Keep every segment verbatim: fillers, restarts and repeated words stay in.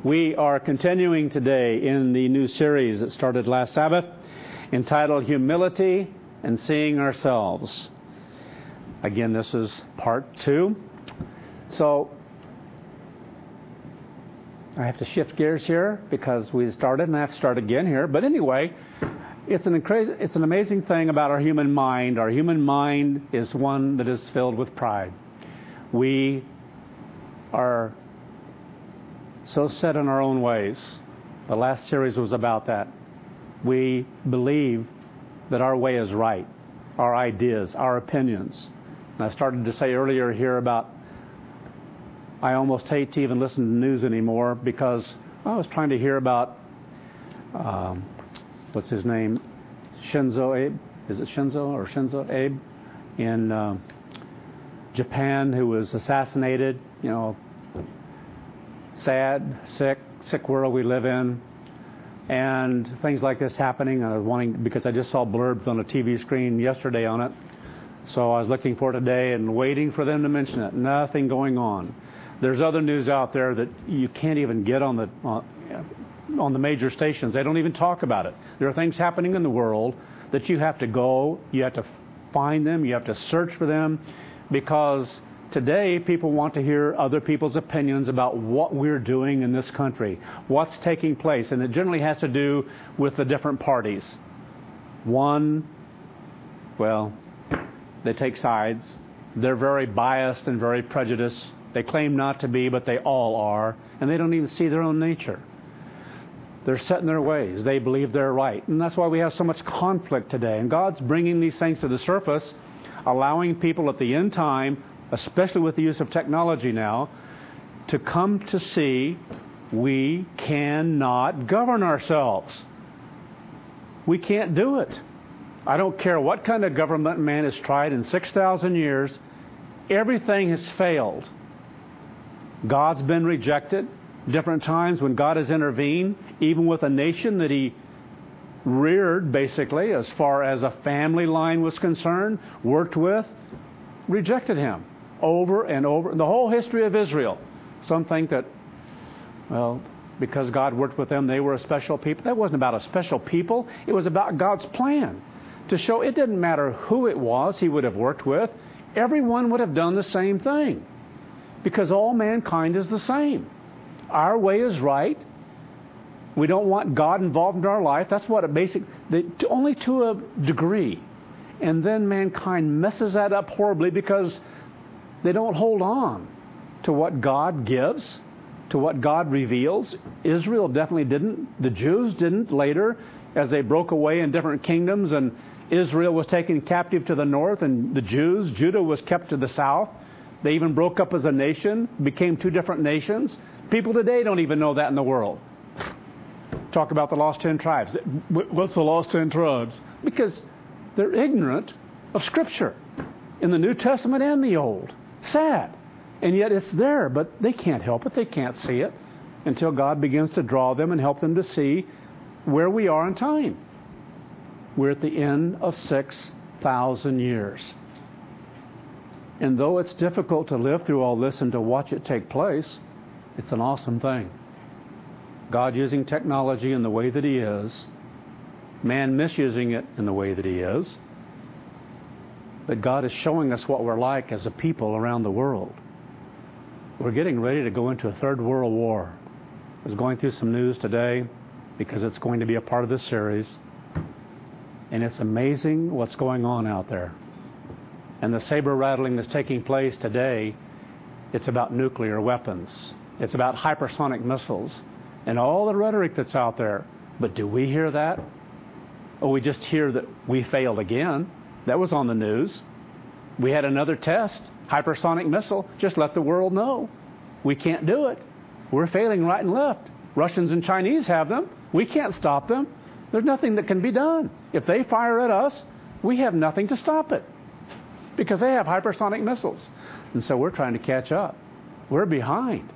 We are continuing today in the new series that started last Sabbath, entitled Humility and Seeing Ourselves. Again, this is part two. So, I have to shift gears here because we started and I have to start again here. But anyway, it's an incra- it's an amazing thing about our human mind. Our human mind is one that is filled with pride. We are so set in our own ways. The last series was about that. We believe that our way is right, our ideas, our opinions. And I started to say earlier here about I almost hate to even listen to news anymore because I was trying to hear about, um, what's his name, Shinzo Abe? Is it Shinzo or Shinzo Abe? In uh, Japan, who was assassinated, you know, sad, sick, sick world we live in, and things like this happening. I was wanting, because I just saw blurbs on a T V screen yesterday on it, so I was looking for it today and waiting for them to mention it. Nothing going on. There's other news out there that you can't even get on the on, on the major stations. They don't even talk about it. There are things happening in the world that you have to go, you have to find them, you have to search for them, because today, people want to hear other people's opinions about what we're doing in this country, what's taking place, and it generally has to do with the different parties. One, well, they take sides. They're very biased and very prejudiced. They claim not to be, but they all are, and they don't even see their own nature. They're set in their ways. They believe they're right, and that's why we have so much conflict today. And God's bringing these things to the surface, allowing people at the end time, especially with the use of technology now, to come to see we cannot govern ourselves. We can't do it. I don't care what kind of government man has tried in six thousand years, everything has failed. God's been rejected. Different times when God has intervened, even with a nation that He reared, basically, as far as a family line was concerned, worked with, rejected Him. Over and over. The whole history of Israel. Some think that, well, because God worked with them, they were a special people. That wasn't about a special people. It was about God's plan. To show it didn't matter who it was He would have worked with. Everyone would have done the same thing. Because all mankind is the same. Our way is right. We don't want God involved in our life. That's what it basically, only to a degree. And then mankind messes that up horribly because they don't hold on to what God gives, to what God reveals. Israel definitely didn't. The Jews didn't later, as they broke away in different kingdoms, and Israel was taken captive to the north, and the Jews, Judah was kept to the south. They even broke up as a nation, became two different nations. People today don't even know that in the world. Talk about the lost ten tribes. What's the lost ten tribes? Because they're ignorant of Scripture in the New Testament and the Old. Sad. And yet it's there, but they can't help it. They can't see it until God begins to draw them and help them to see where we are in time. We're at the end of six thousand years. And though it's difficult to live through all this and to watch it take place, it's an awesome thing. God using technology in the way that He is, man misusing it in the way that He is, but God is showing us what we're like as a people around the world. We're getting ready to go into a third world war. I was going through some news today because it's going to be a part of this series, and it's amazing what's going on out there. And the saber rattling that's taking place today, it's about nuclear weapons. It's about hypersonic missiles and all the rhetoric that's out there. But do we hear that? Or we just hear that we failed again? That was on the news. We had another test, hypersonic missile. Just let the world know. We can't do it. We're failing right and left. Russians and Chinese have them. We can't stop them. There's nothing that can be done. If they fire at us, we have nothing to stop it. Because they have hypersonic missiles. And so we're trying to catch up. We're behind.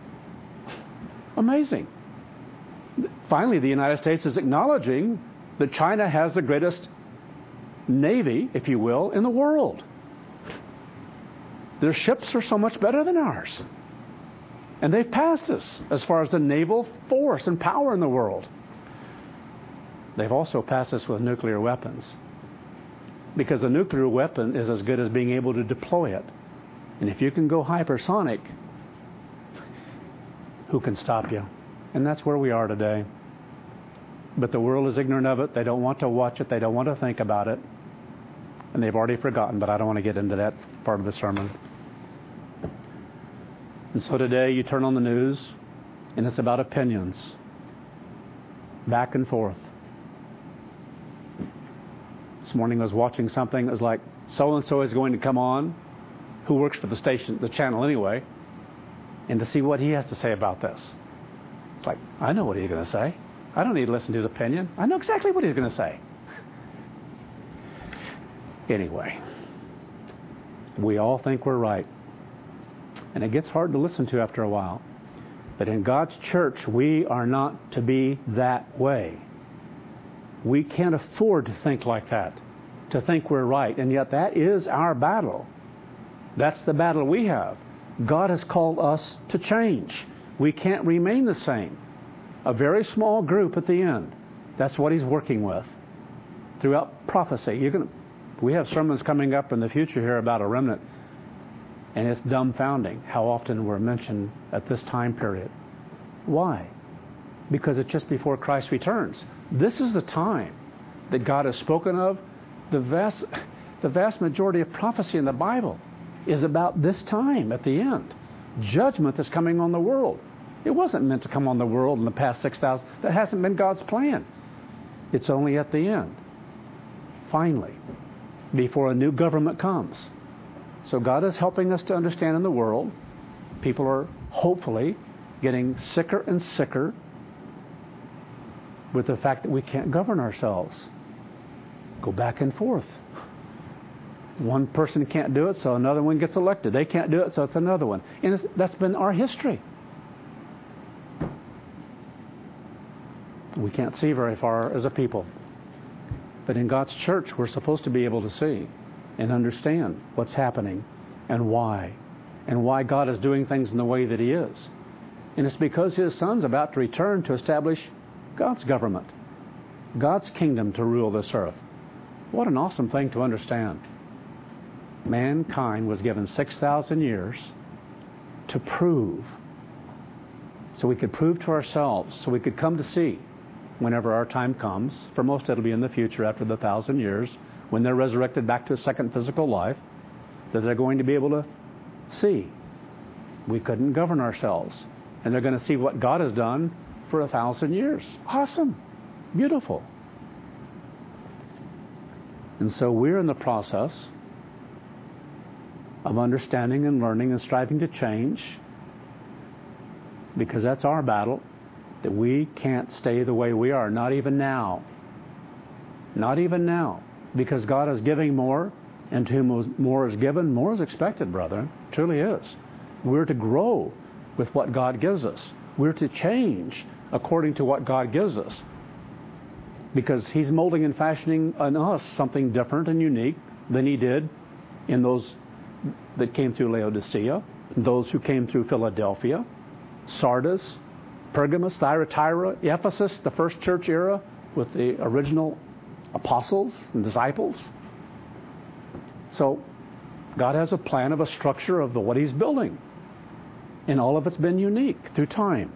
Amazing. Finally, the United States is acknowledging that China has the greatest navy, if you will, in the world. Their ships are so much better than ours. And they've passed us as far as the naval force and power in the world. They've also passed us with nuclear weapons. Because the nuclear weapon is as good as being able to deploy it. And if you can go hypersonic, who can stop you? And that's where we are today. But the world is ignorant of it. They don't want to watch it. They don't want to think about it. And they've already forgotten, but I don't want to get into that part of the sermon. And so today you turn on the news, and it's about opinions. Back and forth. This morning I was watching something. It was like, so-and-so is going to come on, who works for the station, the channel anyway, and to see what he has to say about this. It's like, I know what he's going to say. I don't need to listen to his opinion. I know exactly what he's going to say. Anyway, we all think we're right. And it gets hard to listen to after a while. But in God's church, we are not to be that way. We can't afford to think like that, to think we're right. And yet that is our battle. That's the battle we have. God has called us to change. We can't remain the same. A very small group at the end. That's what He's working with. Throughout prophecy. You can, we have sermons coming up in the future here about a remnant. And it's dumbfounding how often we're mentioned at this time period. Why? Because it's just before Christ returns. This is the time that God has spoken of. The vast, the vast majority of prophecy in the Bible is about this time at the end. Judgment is coming on the world. It wasn't meant to come on the world in the past six thousand. That hasn't been God's plan. It's only at the end. Finally. Before a new government comes. So God is helping us to understand in the world. People are hopefully getting sicker and sicker with the fact that we can't govern ourselves. Go back and forth. One person can't do it, so another one gets elected. They can't do it, so it's another one. And it's, that's been our history. We can't see very far as a people. But in God's church, we're supposed to be able to see and understand what's happening and why. And why God is doing things in the way that He is. And it's because His Son's about to return to establish God's government. God's kingdom to rule this earth. What an awesome thing to understand. Mankind was given six thousand years to prove. So we could prove to ourselves. So we could come to see whenever our time comes. For most it'll be in the future after the thousand years. When they're resurrected back to a second physical life. That they're going to be able to see. We couldn't govern ourselves. And they're going to see what God has done for a thousand years. Awesome. Beautiful. And so we're in the process of understanding and learning and striving to change, because that's our battle, that we can't stay the way we are, not even now. Not even now. Because God is giving more, and to whom more is given, more is expected, brethren. It truly is. We're to grow with what God gives us. We're to change according to what God gives us. Because He's molding and fashioning in us something different and unique than He did in those that came through Laodicea, those who came through Philadelphia, Sardis, Pergamos, Thyatira, Ephesus, the first church era with the original apostles and disciples. So God has a plan of a structure of the, what He's building. And all of it's been unique through time.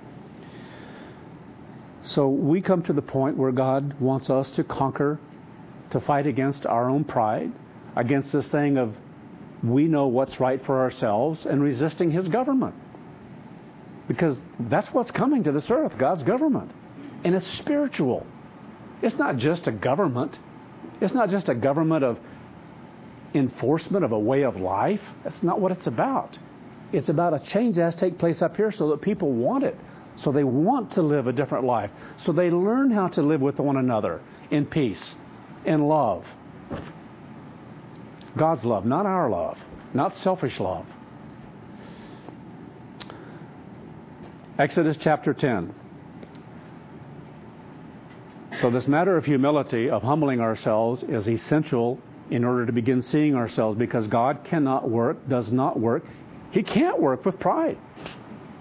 So we come to the point where God wants us to conquer, to fight against our own pride, against this thing of we know what's right for ourselves, and resisting His government. Because that's what's coming to this earth, God's government. And it's spiritual. It's not just a government. It's not just a government of enforcement of a way of life. That's not what it's about. It's about a change that has to take place up here so that people want it. So they want to live a different life. So they learn how to live with one another in peace, in love. God's love, not our love, not selfish love. Exodus chapter ten. So this matter of humility, of humbling ourselves, is essential in order to begin seeing ourselves, because God cannot work, does not work. He can't work with pride.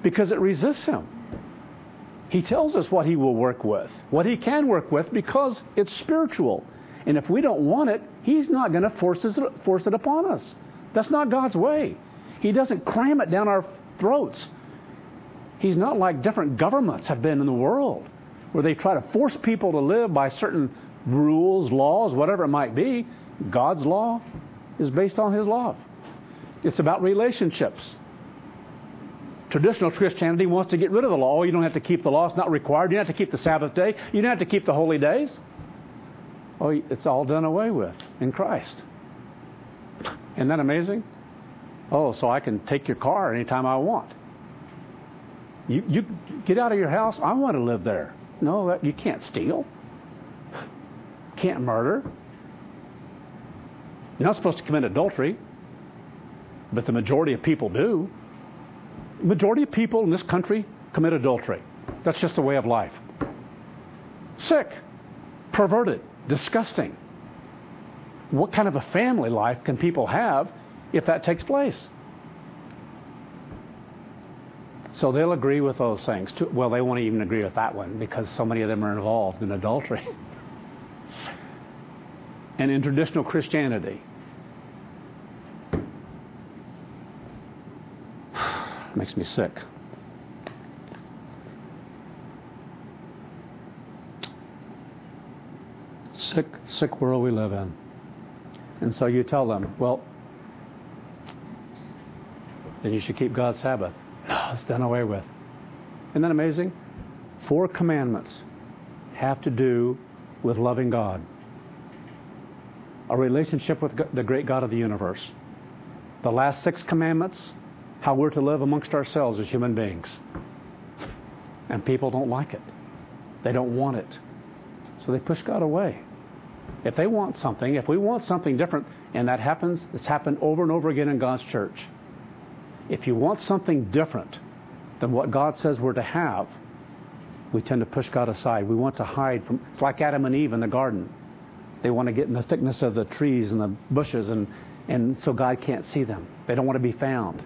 because it resists him. He tells us what he will work with, what he can work with, because it's spiritual. And if we don't want it, he's not going to force it, force it upon us. That's not God's way. He doesn't cram it down our throats. He's not like different governments have been in the world, where they try to force people to live by certain rules, laws, whatever it might be. God's law is based on his love. It's about relationships. Traditional Christianity wants to get rid of the law. You don't have to keep the law. It's not required. You don't have to keep the Sabbath day. You don't have to keep the holy days. Oh, it's all done away with in Christ. Isn't that amazing? Oh, so I can take your car anytime I want. You, you get out of your house. I want to live there. No, you can't steal. Can't murder. You're not supposed to commit adultery, but the majority of people do. The majority of people in this country commit adultery. That's just a way of life. Sick, perverted, disgusting. What kind of a family life can people have if that takes place? So they'll agree with those things. Too. Well, they won't even agree with that one because so many of them are involved in adultery. And in traditional Christianity, makes me sick. Sick, sick world we live in. And so you tell them, well, then you should keep God's Sabbath. No, it's done away with. Isn't that amazing? Four commandments have to do with loving God. A relationship with the great God of the universe. The last six commandments, how we're to live amongst ourselves as human beings. And people don't like it. They don't want it. So they push God away. If they want something, if we want something different, and that happens, it's happened over and over again in God's church. If you want something different than what God says we're to have, we tend to push God aside. We want to hide from, it's like Adam and Eve in the garden. They want to get in the thickness of the trees and the bushes, and, and so God can't see them. They don't want to be found.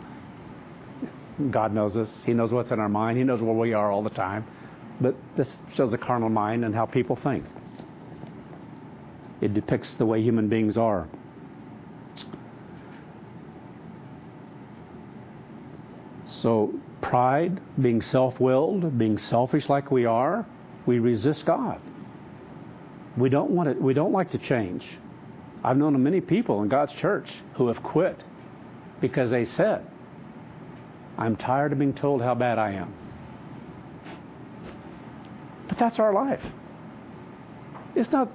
God knows this. He knows what's in our mind. He knows where we are all the time. But this shows the carnal mind and how people think. It depicts the way human beings are. So pride, being self-willed, being selfish like we are, we resist God. We don't want it. We don't like to change. I've known many people in God's church who have quit because they said, I'm tired of being told how bad I am. But that's our life. It's not...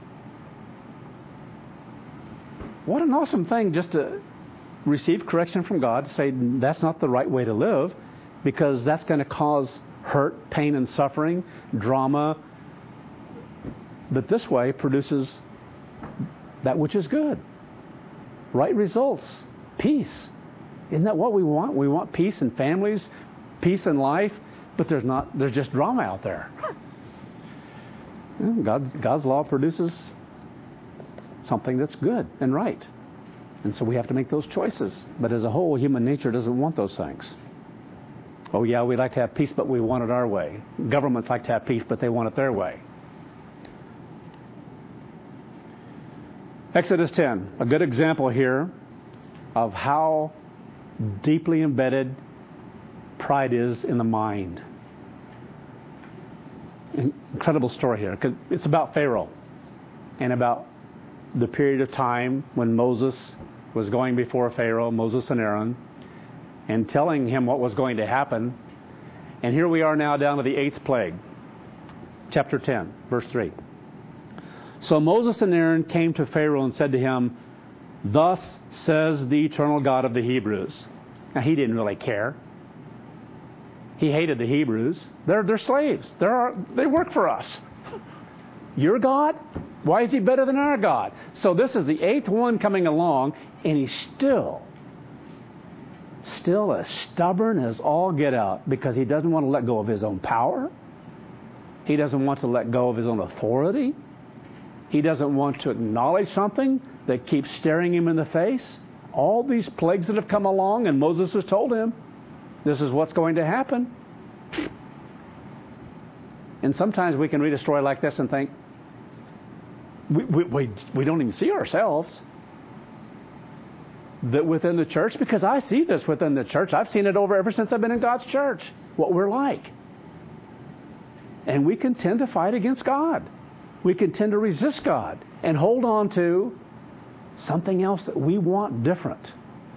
What an awesome thing just to receive correction from God, to say that's not the right way to live, because that's going to cause hurt, pain, and suffering, drama. But this way produces that which is good. Right results. Peace. Isn't that what we want? We want peace in families, peace in life, but there's not. There's just drama out there. God, God's law produces something that's good and right. And so we have to make those choices. But as a whole, human nature doesn't want those things. Oh yeah, we like to have peace, but we want it our way. Governments like to have peace, but they want it their way. Exodus ten, a good example here of how deeply embedded pride is in the mind. Incredible story here, because it's about Pharaoh and about the period of time when Moses was going before Pharaoh, Moses and Aaron, and telling him what was going to happen. And here we are now down to the eighth plague. Chapter ten, verse three. So Moses and Aaron came to Pharaoh and said to him, Thus says the eternal God of the Hebrews. Now, he didn't really care. He hated the Hebrews. They're, they're slaves. They're our, they work for us. Your God? Why is he better than our God? So this is the eighth one coming along, and he's still, still as stubborn as all get out, because he doesn't want to let go of his own power. He doesn't want to let go of his own authority. He doesn't want to acknowledge something that keeps staring him in the face. All these plagues that have come along, and Moses has told him, This is what's going to happen. And sometimes we can read a story like this and think, we, we, we, we don't even see ourselves that within the church, because I see this within the church. I've seen it over ever since I've been in God's church, what we're like. And we can tend to fight against God. We can tend to resist God and hold on to something else that we want different.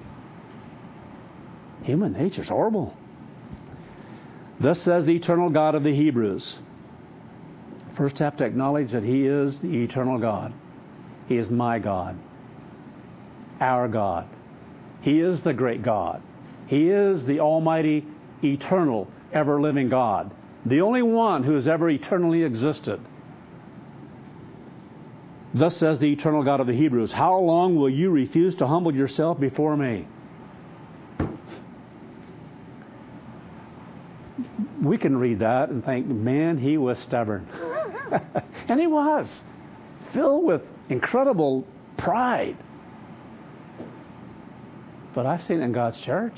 Human nature's horrible. Thus says the eternal God of the Hebrews. First have to acknowledge that He is the eternal God. He is my God. Our God. He is the great God. He is the almighty, eternal, ever-living God. The only one who has ever eternally existed. Thus says the eternal God of the Hebrews, how long will you refuse to humble yourself before me? We can read that and think, man, he was stubborn. And he was. Filled with incredible pride. But I've seen it in God's church.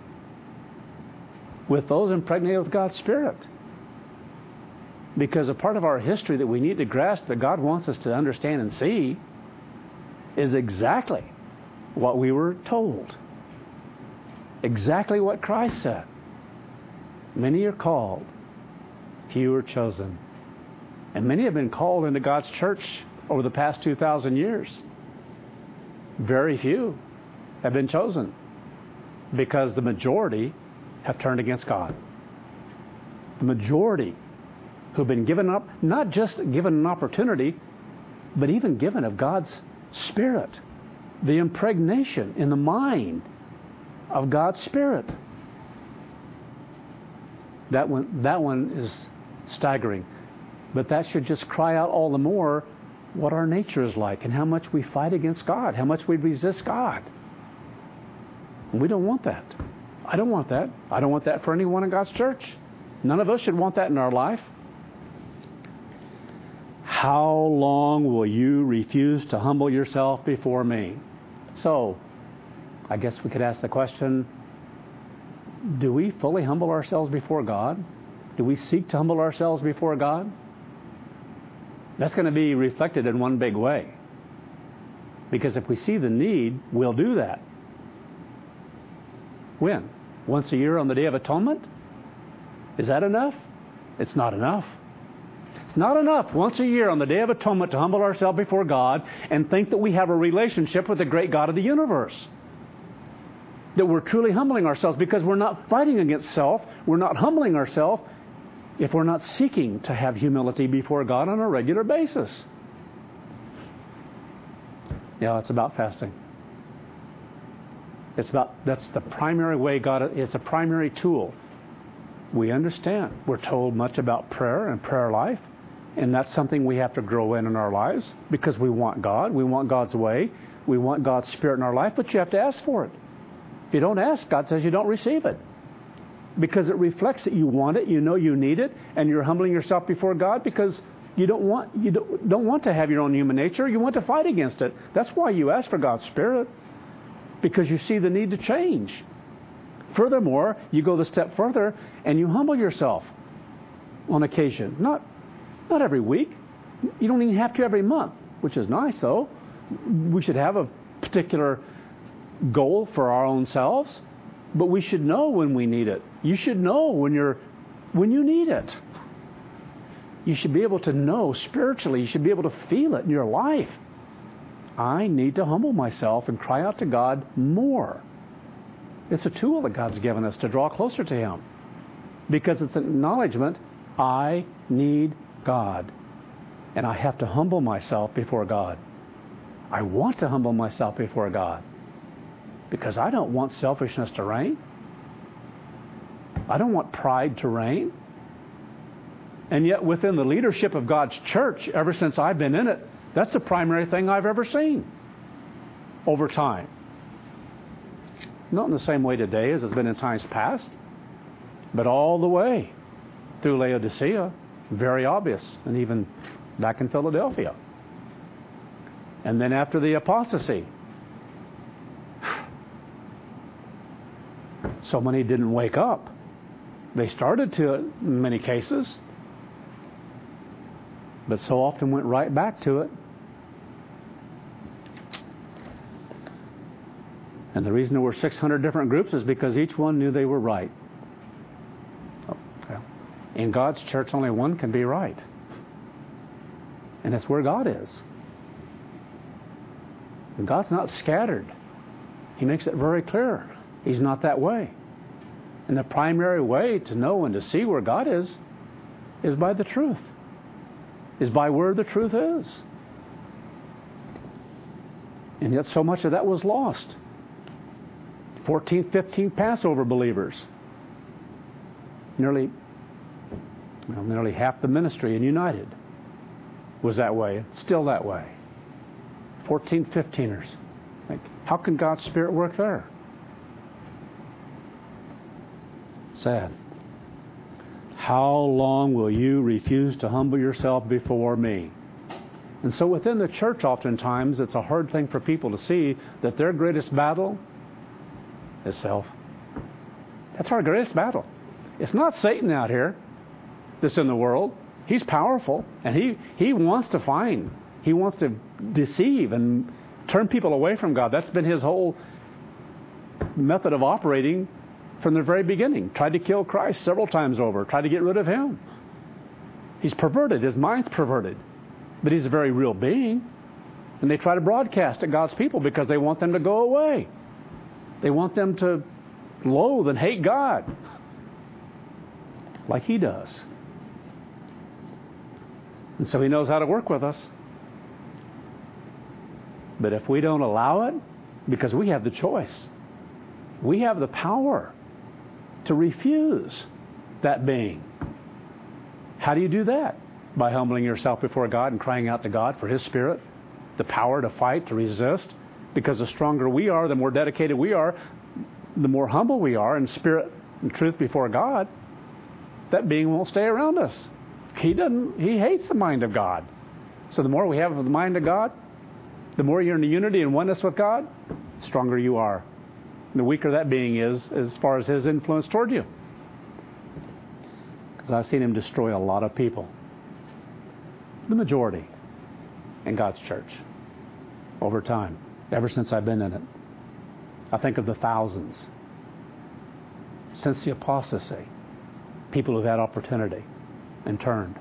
With those impregnated with God's Spirit. Because a part of our history that we need to grasp, that God wants us to understand and see, is exactly what we were told. Exactly what Christ said. Many are called, few are chosen. And many have been called into God's church over the past two thousand years. Very few have been chosen because the majority have turned against God. The majority who've been given up, not just given an opportunity, but even given of God's Spirit. The impregnation in the mind of God's Spirit. That one, that one is staggering. But that should just cry out all the more what our nature is like and how much we fight against God, how much we resist God. And we don't want that. I don't want that. I don't want that for anyone in God's church. None of us should want that in our life. How long will you refuse to humble yourself before me? So, I guess we could ask the question, do we fully humble ourselves before God? Do we seek to humble ourselves before God? That's going to be reflected in one big way. Because if we see the need, we'll do that. When? Once a year on the Day of Atonement? Is that enough? It's not enough. It's not enough once a year on the Day of Atonement to humble ourselves before God and think that we have a relationship with the great God of the universe. That we're truly humbling ourselves, because we're not fighting against self. We're not humbling ourselves if we're not seeking to have humility before God on a regular basis. Yeah, it's about fasting. It's about, that's the primary way God, it's a primary tool. We understand. We're told much about prayer and prayer life, and that's something we have to grow in in our lives because we want God. We want God's way. We want God's Spirit in our life, but you have to ask for it. If you don't ask, God says you don't receive it. Because it reflects that you want it, you know you need it, and you're humbling yourself before God because you don't want you don't, don't want to have your own human nature. You want to fight against it. That's why you ask for God's Spirit, because you see the need to change. Furthermore, you go the step further and you humble yourself on occasion. Not, not every week. You don't even have to every month, which is nice though. We should have a particular goal for our own selves, but we should know when we need it. You should know when you're when you need it. You should be able to know spiritually. You should be able to feel it in your life. I need to humble myself and cry out to God more. It's a tool that God's given us to draw closer to Him, because it's an acknowledgement, I need God, and I have to humble myself before God. I want to humble myself before God, because I don't want selfishness to reign. I don't want pride to reign. And yet within the leadership of God's church, ever since I've been in it, that's the primary thing I've ever seen over time. Not in the same way today as it's been in times past, but all the way through Laodicea, very obvious, and even back in Philadelphia. And then after the apostasy, So many didn't wake up. They started to in many cases, but so often went right back to it. And the reason there were six hundred different groups is because each one knew they were right. Oh, well, in God's church, only one can be right. And that's where God is. And God's not scattered. He makes it very clear. He's not that way. And the primary way to know and to see where God is, is by the truth. Is by where the truth is. And yet so much of that was lost. fourteen, fifteen Passover believers. Nearly, well, nearly half the ministry in United was that way. It's still that way. fourteen, fifteeners. Like, how can God's Spirit work there? Sad. How long will you refuse to humble yourself before me? And so within the church, oftentimes, it's a hard thing for people to see that their greatest battle is self. That's our greatest battle. It's not Satan out here that's in the world. He's powerful, and he, he wants to find. He wants to deceive and turn people away from God. That's been his whole method of operating from the very beginning. Tried to kill Christ several times over. Tried to get rid of him. He's perverted. His mind's perverted. But he's a very real being. And they try to broadcast at God's people because they want them to go away. They want them to loathe and hate God like he does. And so he knows how to work with us. But if we don't allow it, because we have the choice, we have the power to refuse that being. How do you do that? By humbling yourself before God and crying out to God for his Spirit, the power to fight, to resist. Because the stronger we are, the more dedicated we are, the more humble we are in spirit and truth before God, that being won't stay around us. He doesn't. He hates the mind of God. So the more we have of the mind of God, the more you're in unity and oneness with God, the stronger you are. And the weaker that being is as far as his influence toward you. Because I've seen him destroy a lot of people. The majority in God's church over time. Ever since I've been in it. I think of the thousands. Since the apostasy. People who've had opportunity and turned.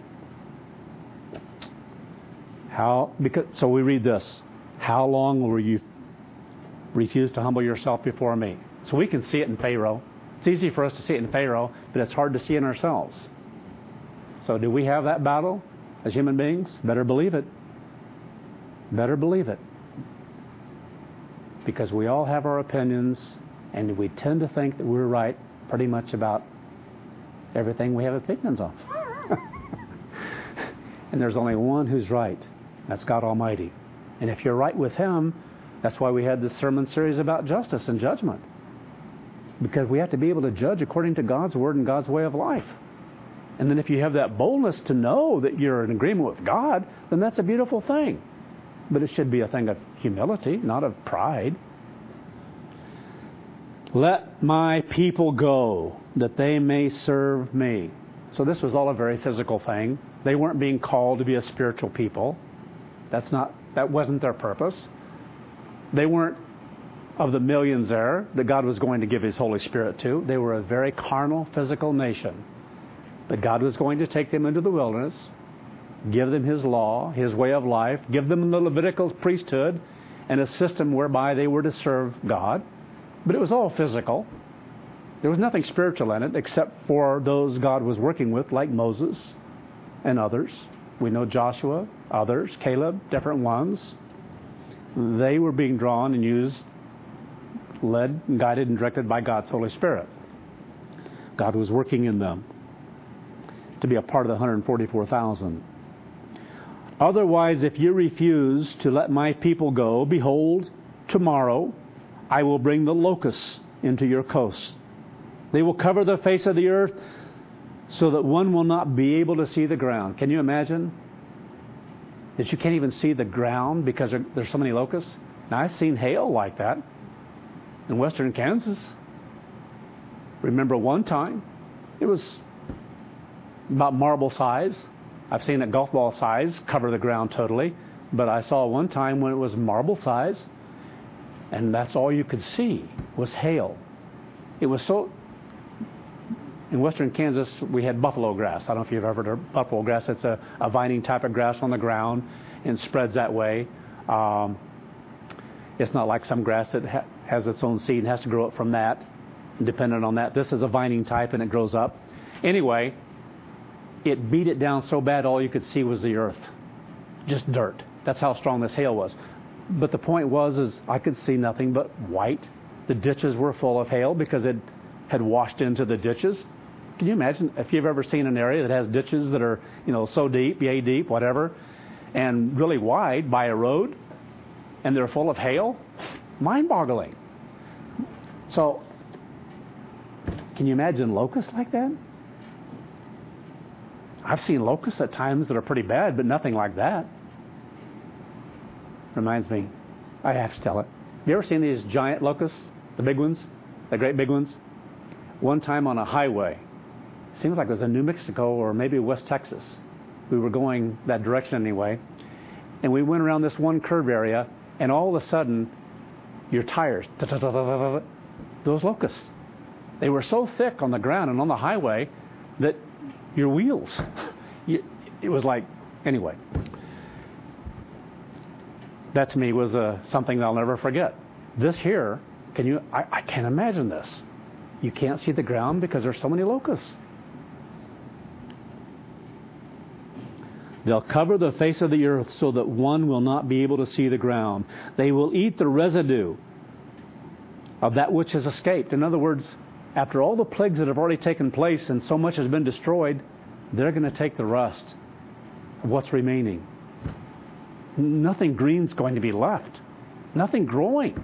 How? Because so we read this. How long will you refuse to humble yourself before me? So we can see it in Pharaoh. It's easy for us to see it in Pharaoh, but it's hard to see in ourselves. So do we have that battle as human beings? Better believe it. Better believe it. Because we all have our opinions, and we tend to think that we're right pretty much about everything we have opinions on. And there's only one who's right. That's God Almighty. And if you're right with him, that's why we had this sermon series about justice and judgment. Because we have to be able to judge according to God's word and God's way of life. And then if you have that boldness to know that you're in agreement with God, then that's a beautiful thing. But it should be a thing of humility, not of pride. Let my people go, that they may serve me. So this was all a very physical thing. They weren't being called to be a spiritual people. That's not, that wasn't their purpose. They weren't of the millions there that God was going to give his Holy Spirit to. They were a very carnal, physical nation. But God was going to take them into the wilderness, give them his law, his way of life, give them the Levitical priesthood, and a system whereby they were to serve God. But it was all physical. There was nothing spiritual in it except for those God was working with, like Moses and others. We know Joshua, others, Caleb, different ones. They were being drawn and used, led, and guided and directed by God's Holy Spirit. God was working in them to be a part of the one hundred forty-four thousand. Otherwise, if you refuse to let my people go, behold, tomorrow I will bring the locusts into your coasts. They will cover the face of the earth so that one will not be able to see the ground. Can you imagine that you can't even see the ground because there, there's so many locusts? Now, I've seen hail like that in western Kansas. remember one time, it was about marble size. I've seen it golf ball size cover the ground totally, but I saw one time when it was marble size, and that's all you could see was hail. It was so... In western Kansas, we had buffalo grass. I don't know if you've ever heard of buffalo grass. It's a, a vining type of grass on the ground and spreads that way. Um, it's not like some grass that ha- has its own seed and has to grow up from that, dependent on that. This is a vining type, and it grows up. Anyway, it beat it down so bad all you could see was the earth. Just dirt. That's how strong this hail was. But the point was is I could see nothing but white. The ditches were full of hail because it had washed into the ditches. Can you imagine if you've ever seen an area that has ditches that are, you know, so deep, yay deep, whatever, and really wide by a road, and they're full of hail? Mind-boggling. So, can you imagine locusts like that? I've seen locusts at times that are pretty bad, but nothing like that. Reminds me, I have to tell it. Have you ever seen these giant locusts, the big ones, the great big ones? One time on a highway, seems like it was in New Mexico or maybe West Texas. We were going that direction anyway, and we went around this one curve area, and all of a sudden, your tires, those locusts, they were so thick on the ground and on the highway that your wheels, you, it was like, anyway. That to me was uh, something I'll never forget. This here, can you? I, I can't imagine this. You can't see the ground because there's so many locusts. They'll cover the face of the earth so that one will not be able to see the ground. They will eat the residue of that which has escaped. In other words, after all the plagues that have already taken place and so much has been destroyed, they're going to take the rust of what's remaining. Nothing green's going to be left. Nothing growing.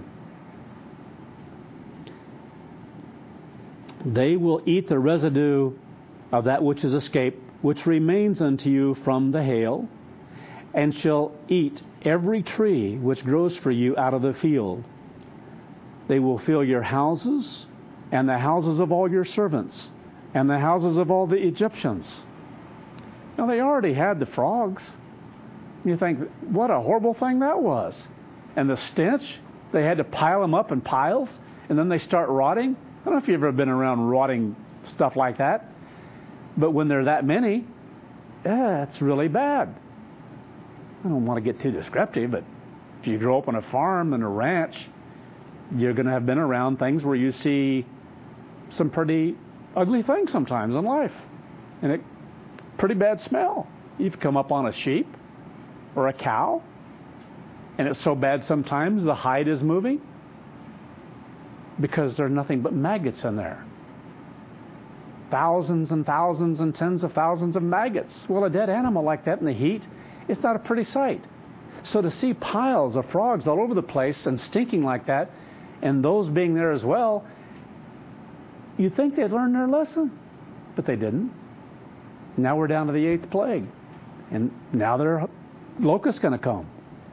They will eat the residue of that which is escaped, which remains unto you from the hail, and shall eat every tree which grows for you out of the field. They will fill your houses, and the houses of all your servants, and the houses of all the Egyptians. Now, they already had the frogs. You think, what a horrible thing that was. And the stench, they had to pile them up in piles, and then they start rotting. I don't know if you've ever been around rotting stuff like that. But when there are that many, yeah, it's really bad. I don't want to get too descriptive, but if you grow up on a farm and a ranch, you're going to have been around things where you see some pretty ugly things sometimes in life. And a pretty bad smell. You've come up on a sheep or a cow, and it's so bad sometimes the hide is moving because there's nothing but maggots in there. Thousands and thousands and tens of thousands of maggots. Well, a dead animal like that in the heat, it's not a pretty sight. So to see piles of frogs all over the place and stinking like that, and those being there as well, you'd think they'd learn their lesson. But they didn't. Now we're down to the eighth plague. And now there are locusts going to come.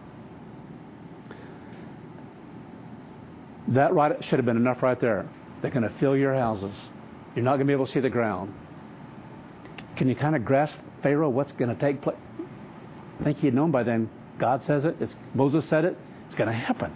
That right should have been enough right there. They're going to fill your houses. You're not going to be able to see the ground. Can you kind of grasp, Pharaoh, what's going to take place? I think he'd known by then. God says it. It's, Moses said it. It's going to happen.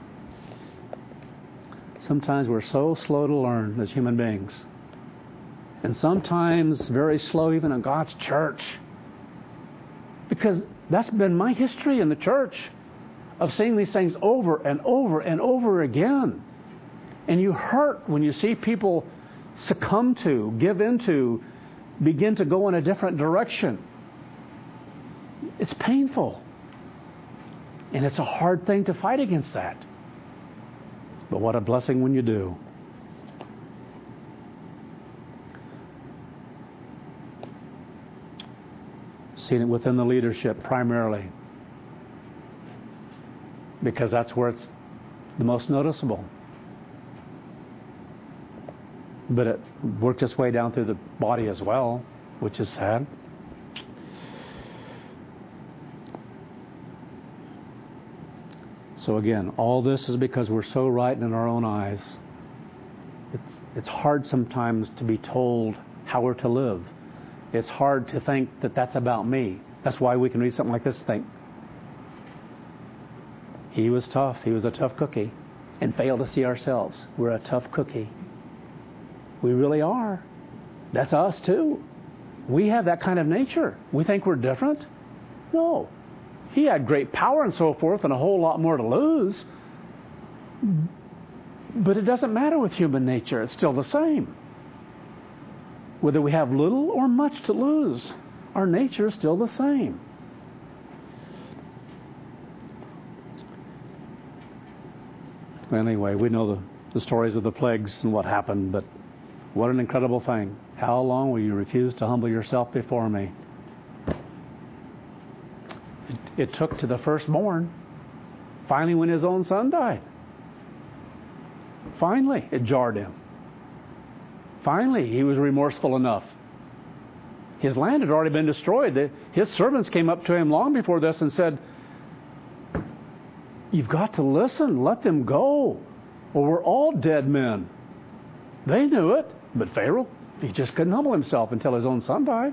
Sometimes we're so slow to learn as human beings. And sometimes very slow even in God's church. Because that's been my history in the church of seeing these things over and over and over again. And you hurt when you see people succumb to, give into, begin to go in a different direction. It's painful. And it's a hard thing to fight against that. But what a blessing when you do. Seen it within the leadership primarily. Because that's where it's the most noticeable. But it worked its way down through the body as well, which is sad. So again, all this is because we're so right in our own eyes. it's, it's hard sometimes to be told how we're to live. It's hard to think that that's about me. That's why we can read something like this and think, he was tough. He was a tough cookie. And fail to see ourselves. We're a tough cookie. We really are. That's us too. We have that kind of nature. We think we're different. No. He had great power and so forth and a whole lot more to lose. But it doesn't matter with human nature. It's still the same. Whether we have little or much to lose, our nature is still the same. Anyway, we know the, the stories of the plagues and what happened, but what an incredible thing. How long will you refuse to humble yourself before me? It, it took to the firstborn, finally when his own son died. Finally, it jarred him. Finally, he was remorseful enough. His land had already been destroyed. His servants came up to him long before this and said, you've got to listen. Let them go. Or we're all dead men. They knew it. But Pharaoh, he just couldn't humble himself until his own son died.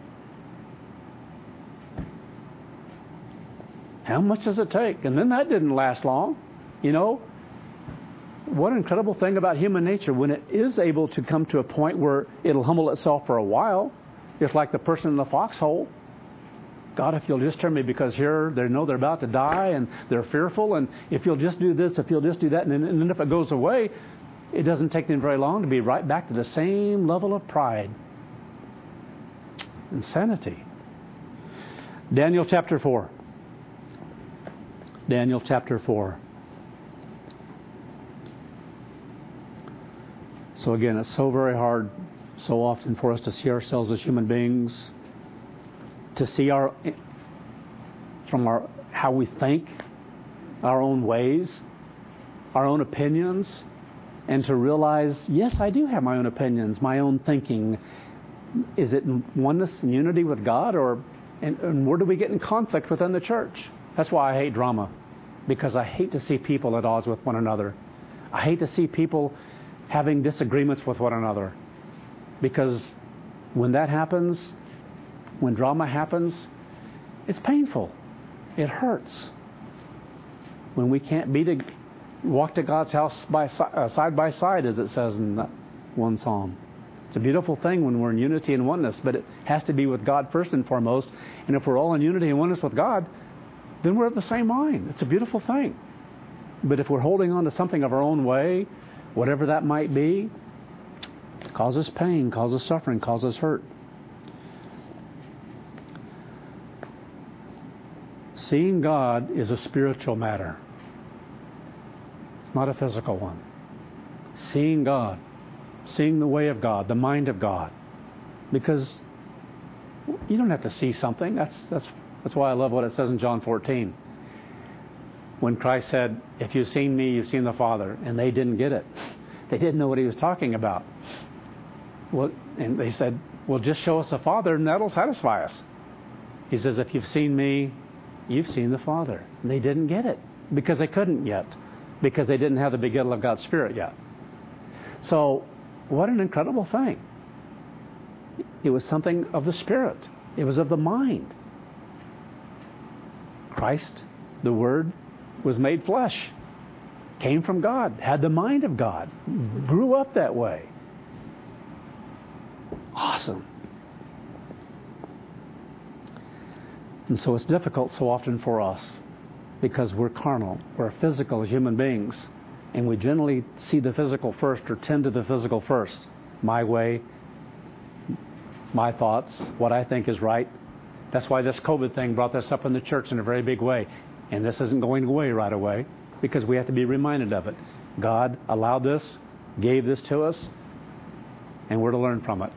How much does it take? And then that didn't last long. You know, what an incredible thing about human nature. When it is able to come to a point where it'll humble itself for a while, it's like the person in the foxhole. God, if you'll just turn me, because here they know they're about to die and they're fearful, and if you'll just do this, if you'll just do that, and then, and then if it goes away, it doesn't take them very long to be right back to the same level of pride. Insanity. Daniel chapter four. Daniel chapter four. So again, it's so very hard so often for us to see ourselves as human beings, to see our from our how we think, our own ways, our own opinions, and to realize, yes, I do have my own opinions, my own thinking. Is it oneness and unity with God, or and, and where do we get in conflict within the church? That's why I hate drama, because I hate to see people at odds with one another. I hate to see people having disagreements with one another, because when that happens, when drama happens, it's painful. It hurts. When we can't be to walk to God's house by uh, side by side, as it says in that one psalm. It's a beautiful thing when we're in unity and oneness, but it has to be with God first and foremost. And if we're all in unity and oneness with God, then we're of the same mind. It's a beautiful thing. But if we're holding on to something of our own way, whatever that might be, it causes pain, causes suffering, causes hurt. Seeing God is a spiritual matter. It's not a physical one. Seeing God, seeing the way of God, the mind of God. Because you don't have to see something. That's that's that's why I love what it says in John fourteen. When Christ said, if you've seen me, you've seen the Father. And they didn't get it. They didn't know what he was talking about. Well, and they said, well, just show us the Father and that'll satisfy us. He says, if you've seen me, you've seen the Father. And they didn't get it because they couldn't yet, because they didn't have the beginning of God's Spirit yet. So, what an incredible thing. It was something of the Spirit. It was of the mind. Christ, the Word, was made flesh, came from God, had the mind of God, grew up that way. Awesome. And so it's difficult so often for us because we're carnal, we're physical as human beings, and we generally see the physical first or tend to the physical first. My way, my thoughts, what I think is right. That's why this COVID thing brought this up in the church in a very big way. And this isn't going away right away because we have to be reminded of it. God allowed this, gave this to us, and we're to learn from it.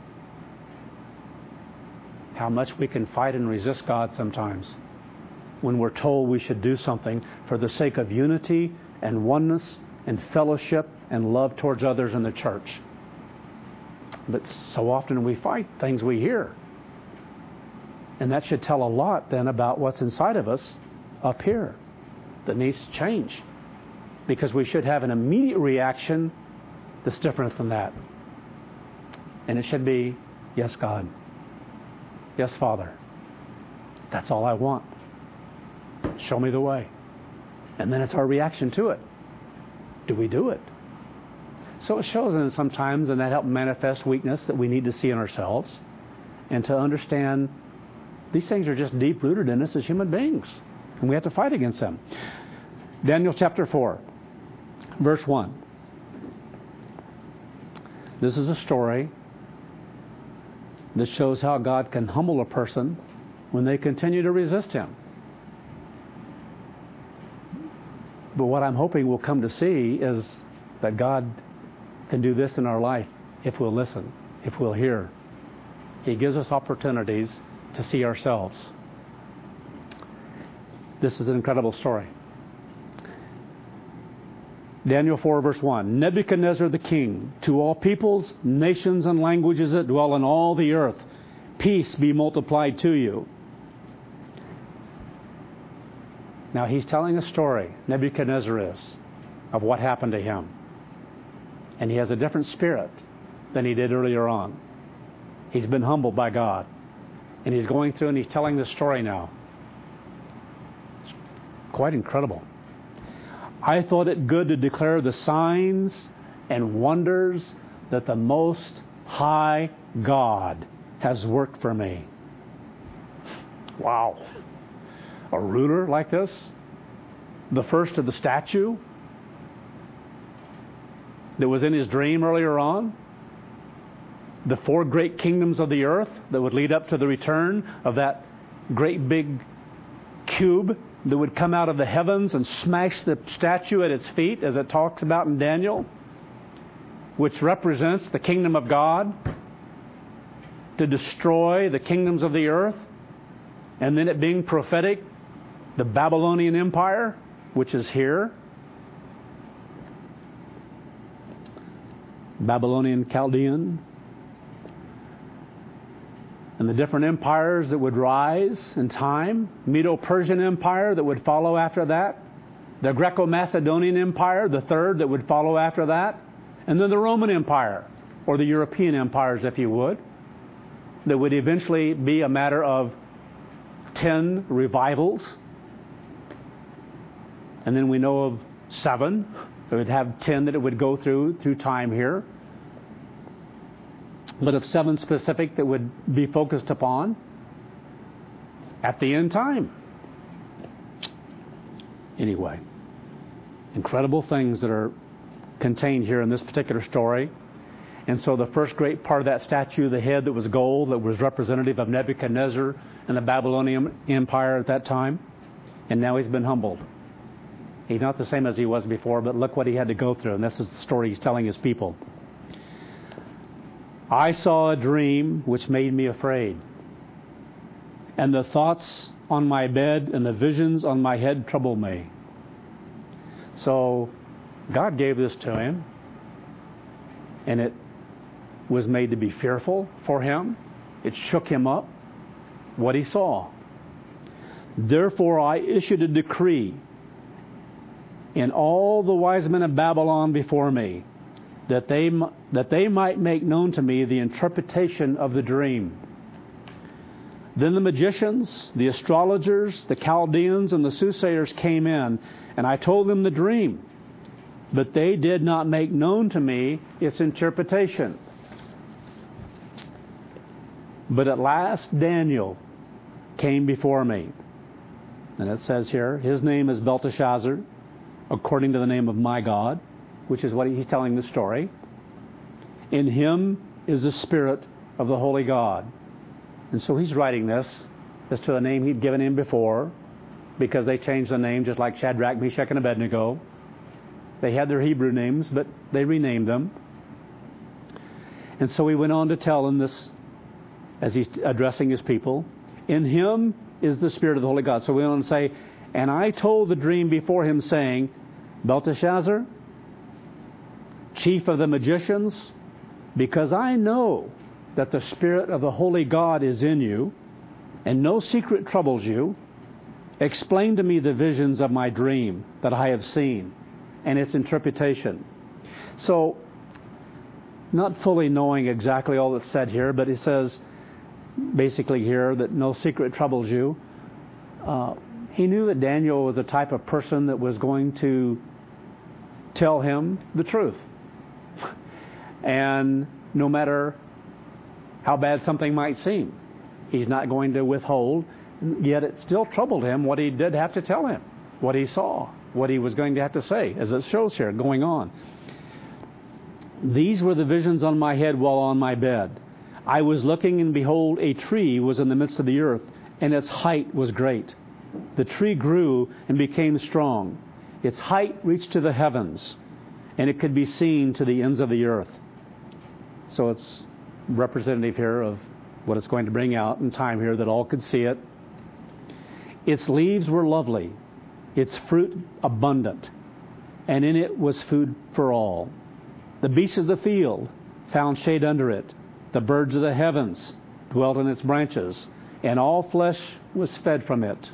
How much we can fight and resist God sometimes when we're told we should do something for the sake of unity and oneness and fellowship and love towards others in the church. But so often we fight things we hear. And that should tell a lot then about what's inside of us up here that needs to change. Because we should have an immediate reaction that's different than that. And it should be, yes, God. Yes, Father. That's all I want. Show me the way. And then it's our reaction to it. Do we do it? So it shows in sometimes, and that helps manifest weakness that we need to see in ourselves, and to understand these things are just deep-rooted in us as human beings, and we have to fight against them. Daniel chapter four, verse one. This is a story that shows how God can humble a person when they continue to resist Him. But what I'm hoping we'll come to see is that God can do this in our life if we'll listen, if we'll hear. He gives us opportunities to see ourselves. This is an incredible story. Daniel four, verse one. Nebuchadnezzar the king, to all peoples, nations, and languages that dwell in all the earth, peace be multiplied to you. Now he's telling a story, Nebuchadnezzar is, of what happened to him. And he has a different spirit than he did earlier on. He's been humbled by God. And he's going through and he's telling this story now. It's quite incredible. I thought it good to declare the signs and wonders that the Most High God has worked for me. Wow. A ruler like this? The first of the statue that was in his dream earlier on? The four great kingdoms of the earth that would lead up to the return of that great big cube that would come out of the heavens and smash the statue at its feet, as it talks about in Daniel, which represents the kingdom of God, to destroy the kingdoms of the earth, and then it being prophetic, the Babylonian Empire, which is here, Babylonian Chaldean, and the different empires that would rise in time, Medo-Persian Empire that would follow after that, the Greco-Macedonian Empire, the third that would follow after that, and then the Roman Empire, or the European empires, if you would, that would eventually be a matter of ten revivals. And then we know of seven. It would have ten that it would go through through time here. But of seven specific that would be focused upon at the end time. Anyway, incredible things that are contained here in this particular story. And so the first great part of that statue, the head that was gold, that was representative of Nebuchadnezzar and the Babylonian Empire at that time. And now he's been humbled. He's not the same as he was before, but look what he had to go through. And this is the story he's telling his people. I saw a dream which made me afraid. And the thoughts on my bed and the visions on my head troubled me. So God gave this to him. And it was made to be fearful for him. It shook him up, what he saw. Therefore I issued a decree in all the wise men of Babylon before me, that they that they might make known to me the interpretation of the dream. Then the magicians, the astrologers, the Chaldeans, and the soothsayers came in, and I told them the dream, but they did not make known to me its interpretation. But at last Daniel came before me. And it says here, his name is Belteshazzar, according to the name of my God, which is what he's telling the story. In him is the Spirit of the Holy God. And so he's writing this as to a name he'd given him before, because they changed the name just like Shadrach, Meshach, and Abednego. They had their Hebrew names, but they renamed them. And so he went on to tell them this as he's addressing his people. In him is the Spirit of the Holy God. So we went on to say, and I told the dream before him, saying, Belteshazzar, chief of the magicians, because I know that the Spirit of the Holy God is in you, and no secret troubles you, explain to me the visions of my dream that I have seen, and its interpretation. So, not fully knowing exactly all that's said here, but he says basically here that no secret troubles you. Uh, he knew that Daniel was the type of person that was going to tell him the truth. And no matter how bad something might seem, he's not going to withhold. Yet it still troubled him what he did have to tell him, what he saw, what he was going to have to say, as it shows here going on. These were the visions on my head while on my bed. I was looking, and behold, a tree was in the midst of the earth, and its height was great. The tree grew and became strong. Its height reached to the heavens, and it could be seen to the ends of the earth. So it's representative here of what it's going to bring out in time here, that all could see it. Its leaves were lovely, its fruit abundant, and in it was food for all. The beasts of the field found shade under it. The birds of the heavens dwelt in its branches, and all flesh was fed from it.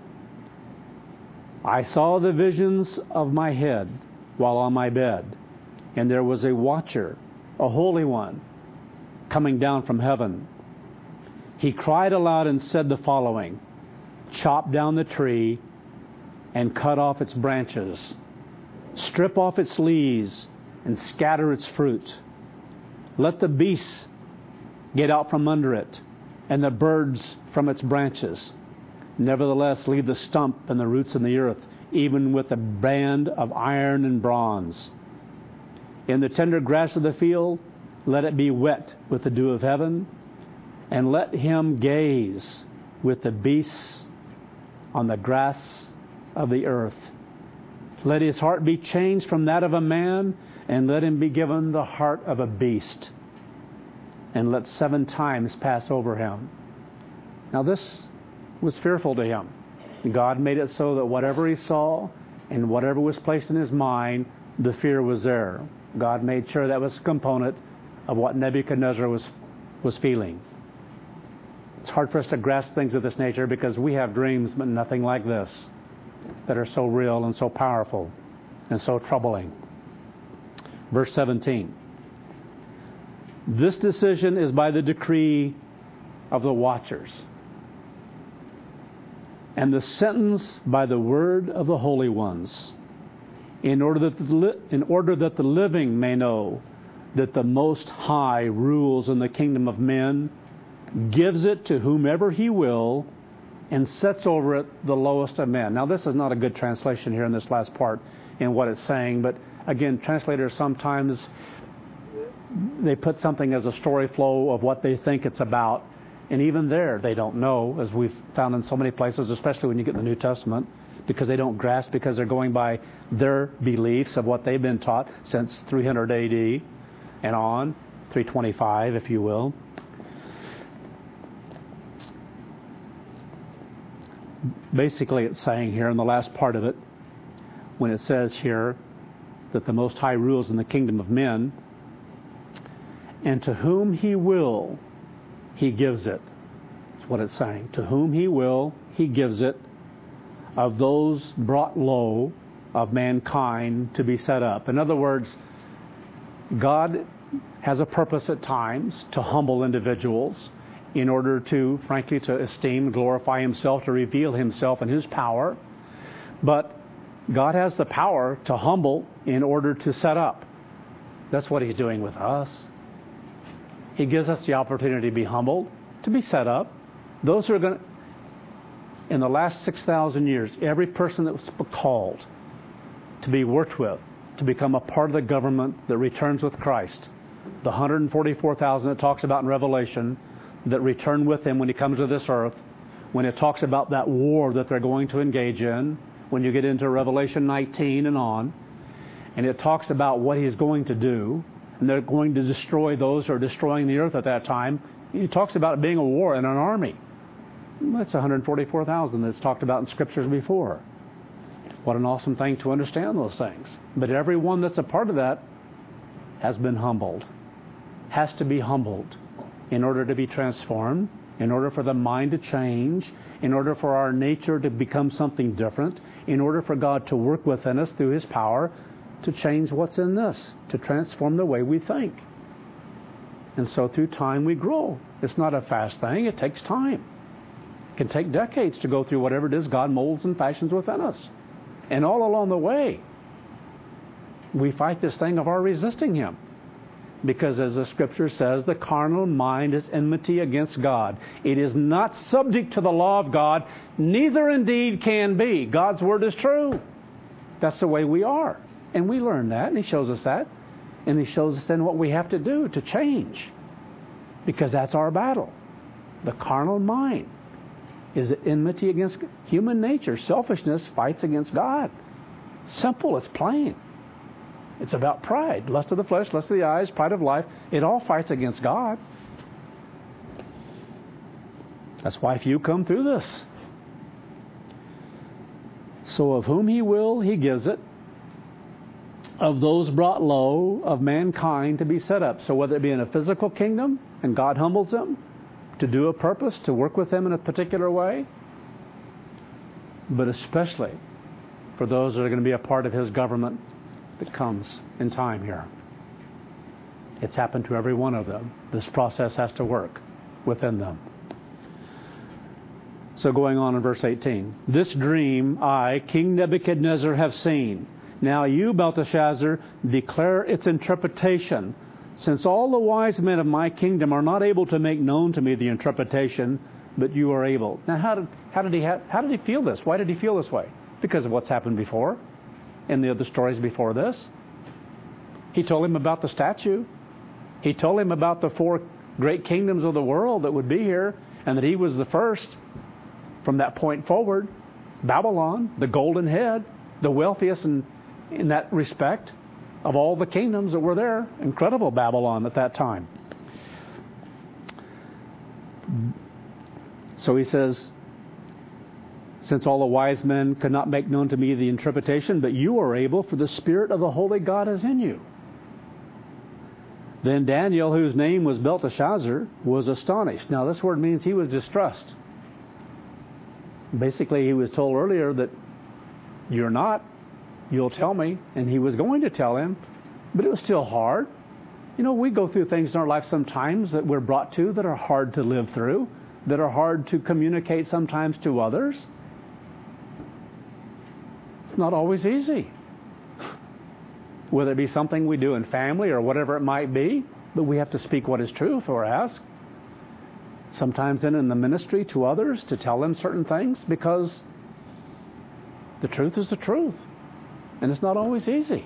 I saw the visions of my head while on my bed, and there was a watcher, a holy one, coming down from heaven. He cried aloud and said the following: chop down the tree and cut off its branches. Strip off its leaves and scatter its fruit. Let the beasts get out from under it, and the birds from its branches. Nevertheless, leave the stump and the roots in the earth, even with the band of iron and bronze. In the tender grass of the field, let it be wet with the dew of heaven, and let him gaze with the beasts on the grass of the earth. Let his heart be changed from that of a man, and let him be given the heart of a beast, and let seven times pass over him. Now this was fearful to him. God made it so that whatever he saw and whatever was placed in his mind, the fear was there. God made sure that was a component of what Nebuchadnezzar was, was feeling. It's hard for us to grasp things of this nature because we have dreams, but nothing like this, that are so real and so powerful and so troubling. Verse seventeen. This decision is by the decree of the watchers, and the sentence by the word of the holy ones, in order that the, li- in order that the living may know that the Most High rules in the kingdom of men, gives it to whomever he will, and sets over it the lowest of men. Now, this is not a good translation here in this last part in what it's saying, but again, translators sometimes they put something as a story flow of what they think it's about, and even there they don't know, as we've found in so many places, especially when you get in the New Testament, because they don't grasp, because they're going by their beliefs of what they've been taught since three hundred A D and on, three twenty-five, if you will. Basically, it's saying here in the last part of it, when it says here that the Most High rules in the kingdom of men, and to whom he will, he gives it. That's what it's saying. To whom he will, he gives it, of those brought low of mankind to be set up. In other words, God has a purpose at times to humble individuals in order to, frankly, to esteem, glorify himself, to reveal himself and his power. But God has the power to humble in order to set up. That's what he's doing with us. He gives us the opportunity to be humbled, to be set up. Those who are going to, in the last six thousand years, every person that was called to be worked with, to become a part of the government that returns with Christ, the one hundred forty-four thousand it talks about in Revelation that return with him when he comes to this earth, when it talks about that war that they're going to engage in, when you get into Revelation nineteen and on, and it talks about what he's going to do, and they're going to destroy those who are destroying the earth at that time. He talks about it being a war and an army. That's one hundred forty-four thousand that's talked about in scriptures before. What an awesome thing to understand those things. But everyone that's a part of that has been humbled, has to be humbled in order to be transformed, in order for the mind to change, in order for our nature to become something different, in order for God to work within us through his power to change what's in this, to transform the way we think. And so through time we grow. It's not a fast thing. It takes time. It can take decades to go through whatever it is God molds and fashions within us. And all along the way, we fight this thing of our resisting Him. Because as the Scripture says, the carnal mind is enmity against God. It is not subject to the law of God, neither indeed can be. God's Word is true. That's the way we are. And we learn that, and He shows us that. And He shows us then what we have to do to change. Because that's our battle. The carnal mind is enmity against human nature. Selfishness fights against God. Simple, it's plain. It's about pride. Lust of the flesh, lust of the eyes, pride of life. It all fights against God. That's why few come through this. So of whom He will, He gives it. Of those brought low, of mankind to be set up. So whether it be in a physical kingdom, and God humbles them, to do a purpose, to work with them in a particular way, but especially for those that are going to be a part of His government that comes in time here. It's happened to every one of them. This process has to work within them. So going on in verse eighteen. This dream I, King Nebuchadnezzar, have seen. Now you, Belteshazzar, declare its interpretation. Since all the wise men of my kingdom are not able to make known to me the interpretation, but you are able. Now how did, how did he ha- how did he feel this? Why did he feel this way? Because of what's happened before. In the other stories before this. He told him about the statue. He told him about the four great kingdoms of the world that would be here, and that he was the first from that point forward. Babylon, the golden head, the wealthiest in, in that respect of all the kingdoms that were there. Incredible Babylon at that time. So he says, since all the wise men could not make known to me the interpretation, but you are able, for the Spirit of the Holy God is in you. Then Daniel, whose name was Belteshazzar, was astonished. Now this word means he was distressed. Basically, he was told earlier that you're not, you'll tell me. And he was going to tell him, but it was still hard. You know, we go through things in our life sometimes that we're brought to that are hard to live through, that are hard to communicate sometimes to others. Not always easy. Whether it be something we do in family or whatever it might be, but we have to speak what is true if we're asked. Sometimes then in the ministry to others to tell them certain things, because the truth is the truth. And it's not always easy.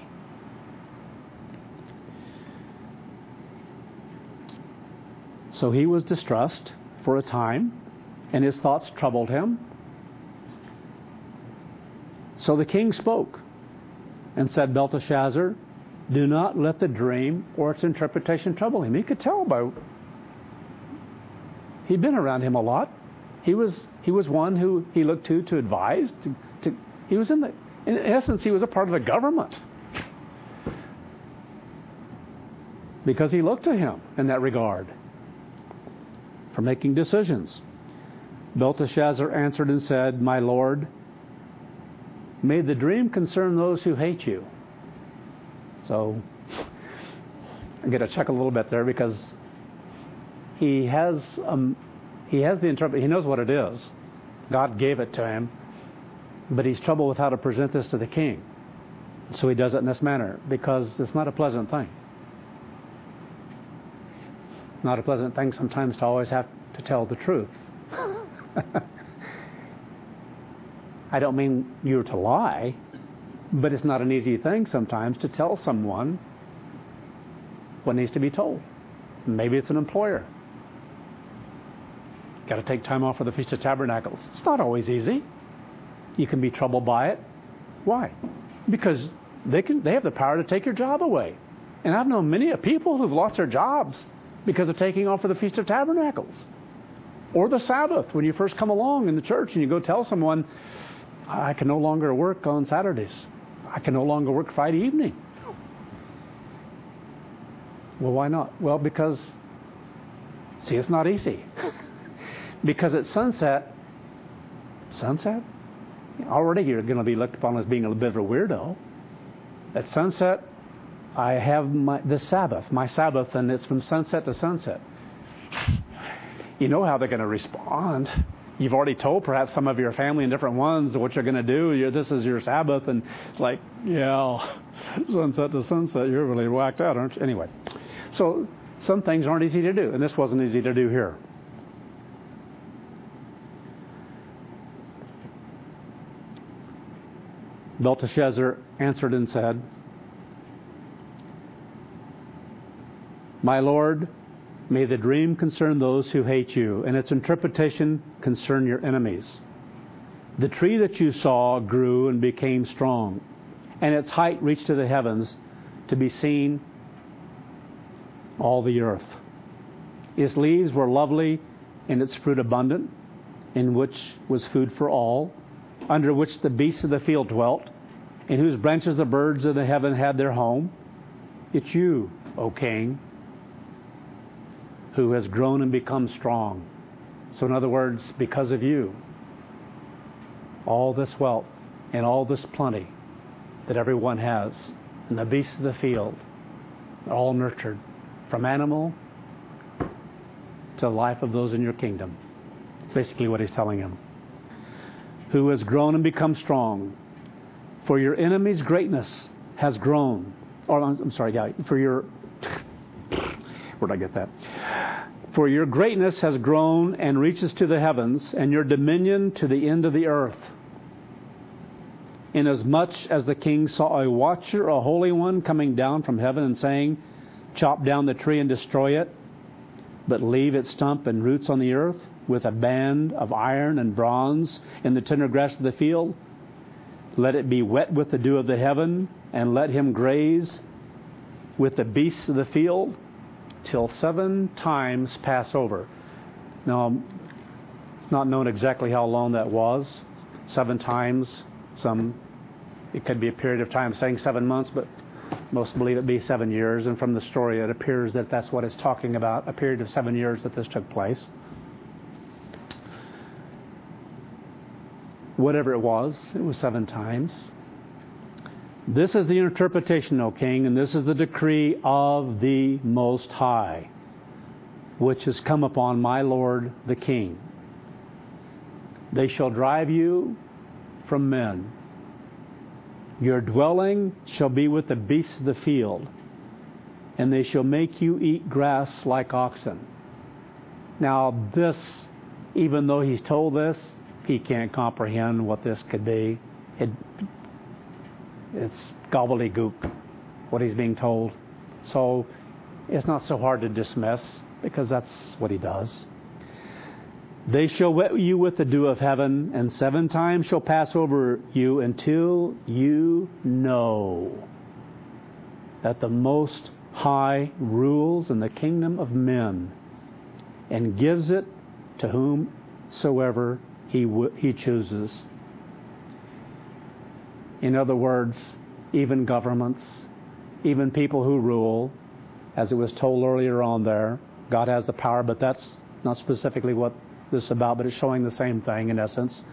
So he was distressed for a time, and his thoughts troubled him. So the king spoke and said, Belteshazzar, do not let the dream or its interpretation trouble him. He could tell by... He'd been around him a lot. He was he was one who he looked to to advise. To, to, he was in the... In essence, he was a part of the government. Because he looked to him in that regard for making decisions. Belteshazzar answered and said, my lord, may the dream concern those who hate you. So, I get to check a little bit there because he has um, he has the interpret. He knows what it is. God gave it to him, but he's troubled with how to present this to the king. So he does it in this manner because it's not a pleasant thing. Not a pleasant thing sometimes to always have to tell the truth. I don't mean you're to lie, but it's not an easy thing sometimes to tell someone what needs to be told. Maybe it's an employer. Got to take time off for the Feast of Tabernacles. It's not always easy. You can be troubled by it. Why? Because they can. They have the power to take your job away. And I've known many people who've lost their jobs because of taking off for the Feast of Tabernacles. Or the Sabbath, when you first come along in the church and you go tell someone, I can no longer work on Saturdays. I can no longer work Friday evening. Well, why not? Well, because, see, it's not easy. Because at sunset, sunset? Already you're going to be looked upon as being a bit of a weirdo. At sunset, I have my, the Sabbath, my Sabbath, and it's from sunset to sunset. You know how they're going to respond. You've already told perhaps some of your family and different ones what you're going to do. You're, this is your Sabbath, and it's like, yeah, sunset to sunset. You're really whacked out, aren't you? Anyway, so some things aren't easy to do, and this wasn't easy to do here. Belteshazzar answered and said, "My Lord, may the dream concern those who hate you, and its interpretation concern your enemies. The tree that you saw grew and became strong, and its height reached to the heavens, to be seen all the earth. Its leaves were lovely, and its fruit abundant, in which was food for all, under which the beasts of the field dwelt, in whose branches the birds of the heaven had their home. It's you, O King, who has grown and become strong." So in other words, because of you, all this wealth and all this plenty that everyone has, and the beasts of the field, are all nurtured, from animal to the life of those in your kingdom. Basically what he's telling him. Who has grown and become strong. For your enemy's greatness has grown. Or, I'm sorry, yeah, for your... Where'd I get that? For your greatness has grown and reaches to the heavens, and your dominion to the end of the earth. Inasmuch as the king saw a watcher, a holy one, coming down from heaven and saying, "Chop down the tree and destroy it, but leave its stump and roots on the earth, with a band of iron and bronze in the tender grass of the field. Let it be wet with the dew of the heaven, and let him graze with the beasts of the field, till seven times pass over." Now, it's not known exactly how long that was. Seven times, some, it could be a period of time saying seven months, but most believe it be seven years. And from the story, it appears that that's what it's talking about, a period of seven years that this took place. Whatever it was, it was seven times. This is the interpretation, O King, and this is the decree of the Most High, which has come upon my Lord the King. They shall drive you from men. Your dwelling shall be with the beasts of the field, and they shall make you eat grass like oxen. Now this, even though he's told this, he can't comprehend what this could be. It, it's gobbledygook, what he's being told. So it's not so hard to dismiss, because that's what he does. They shall wet you with the dew of heaven, and seven times shall pass over you, until you know that the Most High rules in the kingdom of men, and gives it to whomsoever he w- he chooses. In other words, even governments, even people who rule, as it was told earlier on there, God has the power, but that's not specifically what this is about, but it's showing the same thing in essence.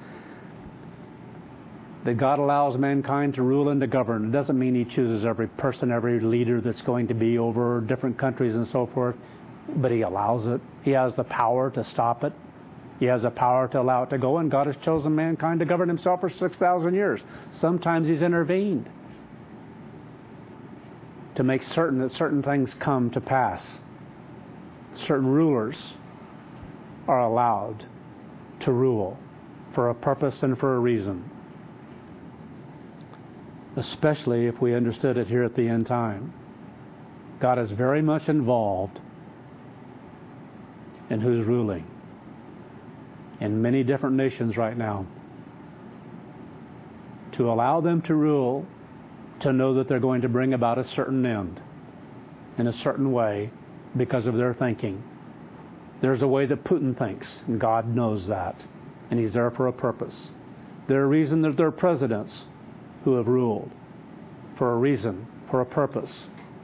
That God allows mankind to rule and to govern. It doesn't mean he chooses every person, every leader that's going to be over different countries and so forth, but he allows it. He has the power to stop it. He has the power to allow it to go, and God has chosen mankind to govern himself for six thousand years. Sometimes he's intervened to make certain that certain things come to pass. Certain rulers are allowed to rule for a purpose and for a reason. Especially if we understood it here at the end time. God is very much involved in who's ruling in many different nations right now. To allow them to rule, to know that they're going to bring about a certain end in a certain way because of their thinking. There's a way that Putin thinks, and God knows that, and he's there for a purpose. There's a reason that there are presidents who have ruled, for a reason, for a purpose.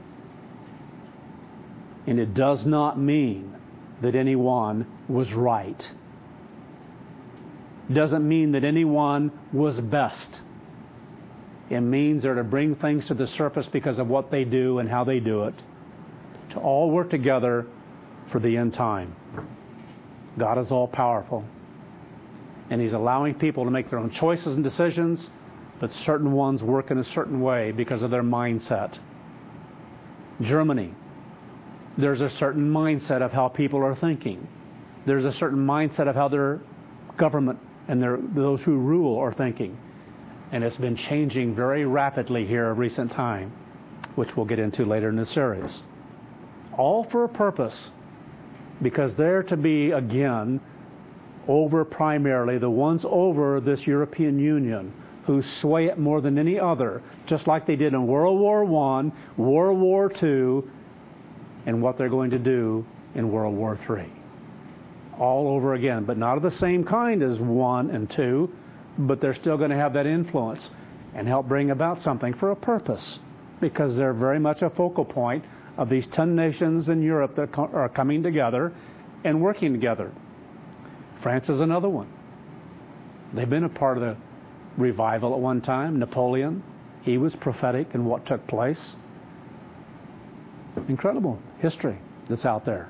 And it does not mean that anyone was right. It doesn't mean that anyone was best. It means they're to bring things to the surface because of what they do and how they do it, to all work together for the end time. God is all powerful. And He's allowing people to make their own choices and decisions, but certain ones work in a certain way because of their mindset. Germany, there's a certain mindset of how people are thinking. There's a certain mindset of how their government and their, those who rule are thinking. And it's been changing very rapidly here in recent time, which we'll get into later in the series. All for a purpose, because they're to be, again, over primarily the ones over this European Union who sway it more than any other, just like they did in World War One, World War Two, and what they're going to do in World War Three. All over again, but not of the same kind as one and two, but they're still going to have that influence and help bring about something for a purpose, because they're very much a focal point of these ten nations in Europe that are coming together and working together. France is another one. They've been a part of the revival at one time. Napoleon, he was prophetic in what took place. Incredible history that's out there.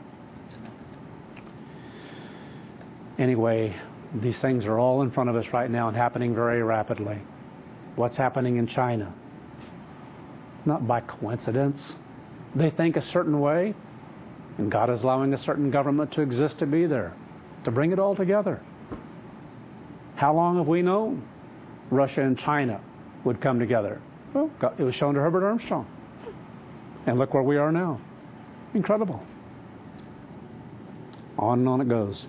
Anyway, these things are all in front of us right now and happening very rapidly. What's happening in China? Not by coincidence. They think a certain way, and God is allowing a certain government to exist to be there, to bring it all together. How long have we known Russia and China would come together? Well, it was shown to Herbert Armstrong. And look where we are now. Incredible. On and on it goes.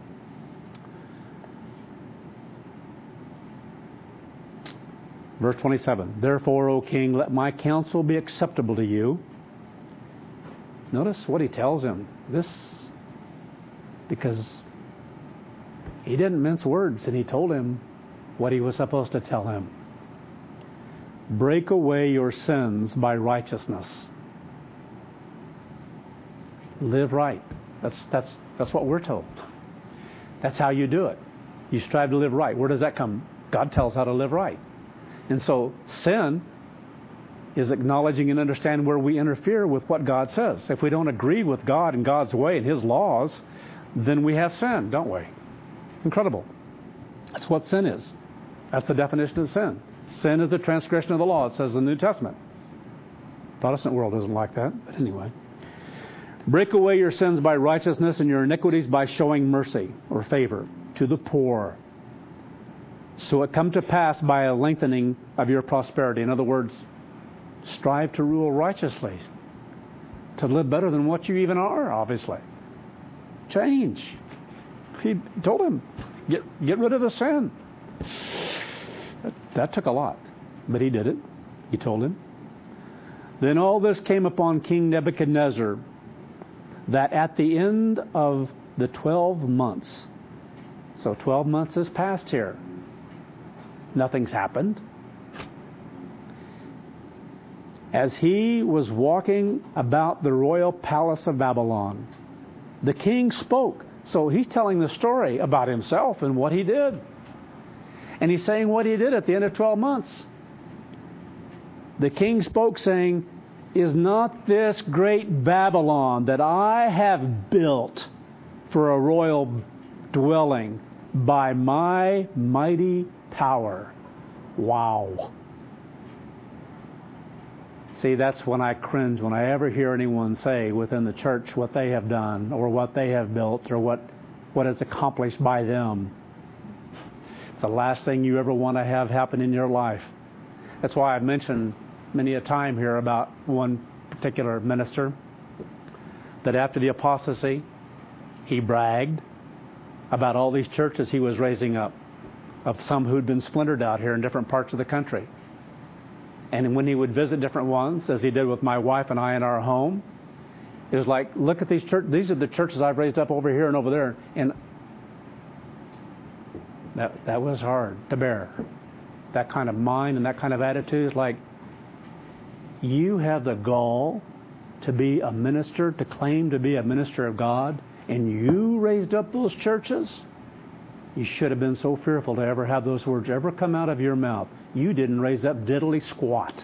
Verse twenty-seven, therefore, O king, let my counsel be acceptable to you. Notice what he tells him. This, because he didn't mince words, and he told him what he was supposed to tell him. Break away your sins by righteousness. Live right. That's, that's, that's what we're told. That's how you do it. You strive to live right. Where does that come? God tells how to live right. And so sin is acknowledging and understanding where we interfere with what God says. If we don't agree with God and God's way and His laws, then we have sin, don't we? Incredible. That's what sin is. That's the definition of sin. Sin is the transgression of the law, it says in the New Testament. The Protestant world isn't like that, but anyway. Break away your sins by righteousness and your iniquities by showing mercy or favor to the poor. So it come to pass by a lengthening of your prosperity. In other words, strive to rule righteously, to live better than what you even are, obviously. Change. He told him, get, get rid of the sin. That, that took a lot, but he did it. He told him. Then all this came upon King Nebuchadnezzar, that at the end of the twelve months, so twelve months has passed here, nothing's happened. As he was walking about the royal palace of Babylon, the king spoke. So he's telling the story about himself and what he did. And he's saying what he did at the end of twelve months. The king spoke, saying, is not this great Babylon that I have built for a royal dwelling by my mighty power? Wow. See, that's when I cringe when I ever hear anyone say within the church what they have done or what they have built or what, what is accomplished by them. It's the last thing you ever want to have happen in your life. That's why I've mentioned many a time here about one particular minister that after the apostasy, he bragged about all these churches he was raising up, of some who'd been splintered out here in different parts of the country. And when he would visit different ones, as he did with my wife and I in our home, it was like, look at these churches. These are the churches I've raised up over here and over there. And that that was hard to bear. That kind of mind and that kind of attitude is like, you have the gall to be a minister, to claim to be a minister of God, and you raised up those churches? You should have been so fearful to ever have those words ever come out of your mouth. You didn't raise up diddly squat.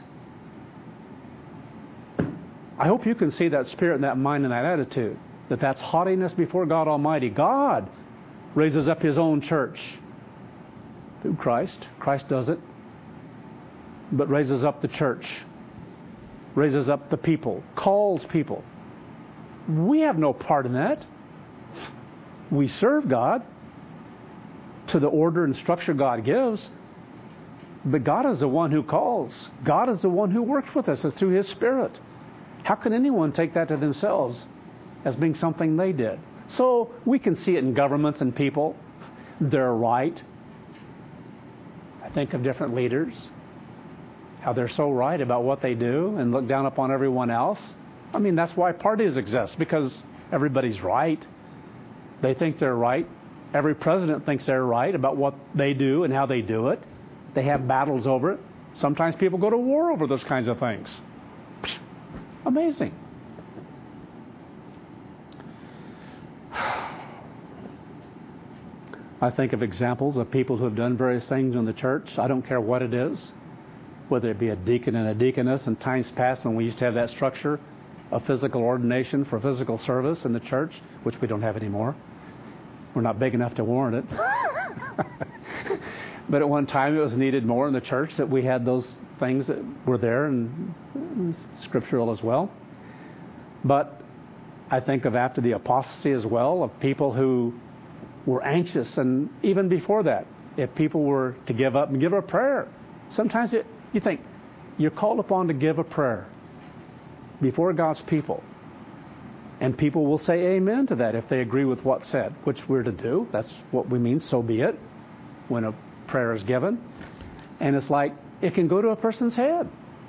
I hope you can see that spirit and that mind and that attitude. That that's haughtiness before God Almighty. God raises up His own church through Christ. Christ does it. But raises up the church. Raises up the people. Calls people. We have no part in that. We serve God to the order and structure God gives. But God is the one who calls. God is the one who works with us. It's through His Spirit. How can anyone take that to themselves as being something they did? So we can see it in governments and people. They're right. I think of different leaders, how they're so right about what they do and look down upon everyone else. I mean, that's why parties exist, because everybody's right. They think they're right. Every president thinks they're right about what they do and how they do it. They have battles over it. Sometimes people go to war over those kinds of things. Amazing. I think of examples of people who have done various things in the church. I don't care what it is, whether it be a deacon and a deaconess. In times past, when we used to have that structure of physical ordination for physical service in the church, which we don't have anymore. We're not big enough to warrant it. But at one time, it was needed more in the church that we had those things that were there and scriptural as well. But I think of after the apostasy as well, of people who were anxious, and even before that, if people were to give up and give a prayer. Sometimes it, you think, you're called upon to give a prayer before God's people. And people will say amen to that if they agree with what's said, which we're to do. That's what we mean, so be it, when a prayer is given. And it's like, it can go to a person's head.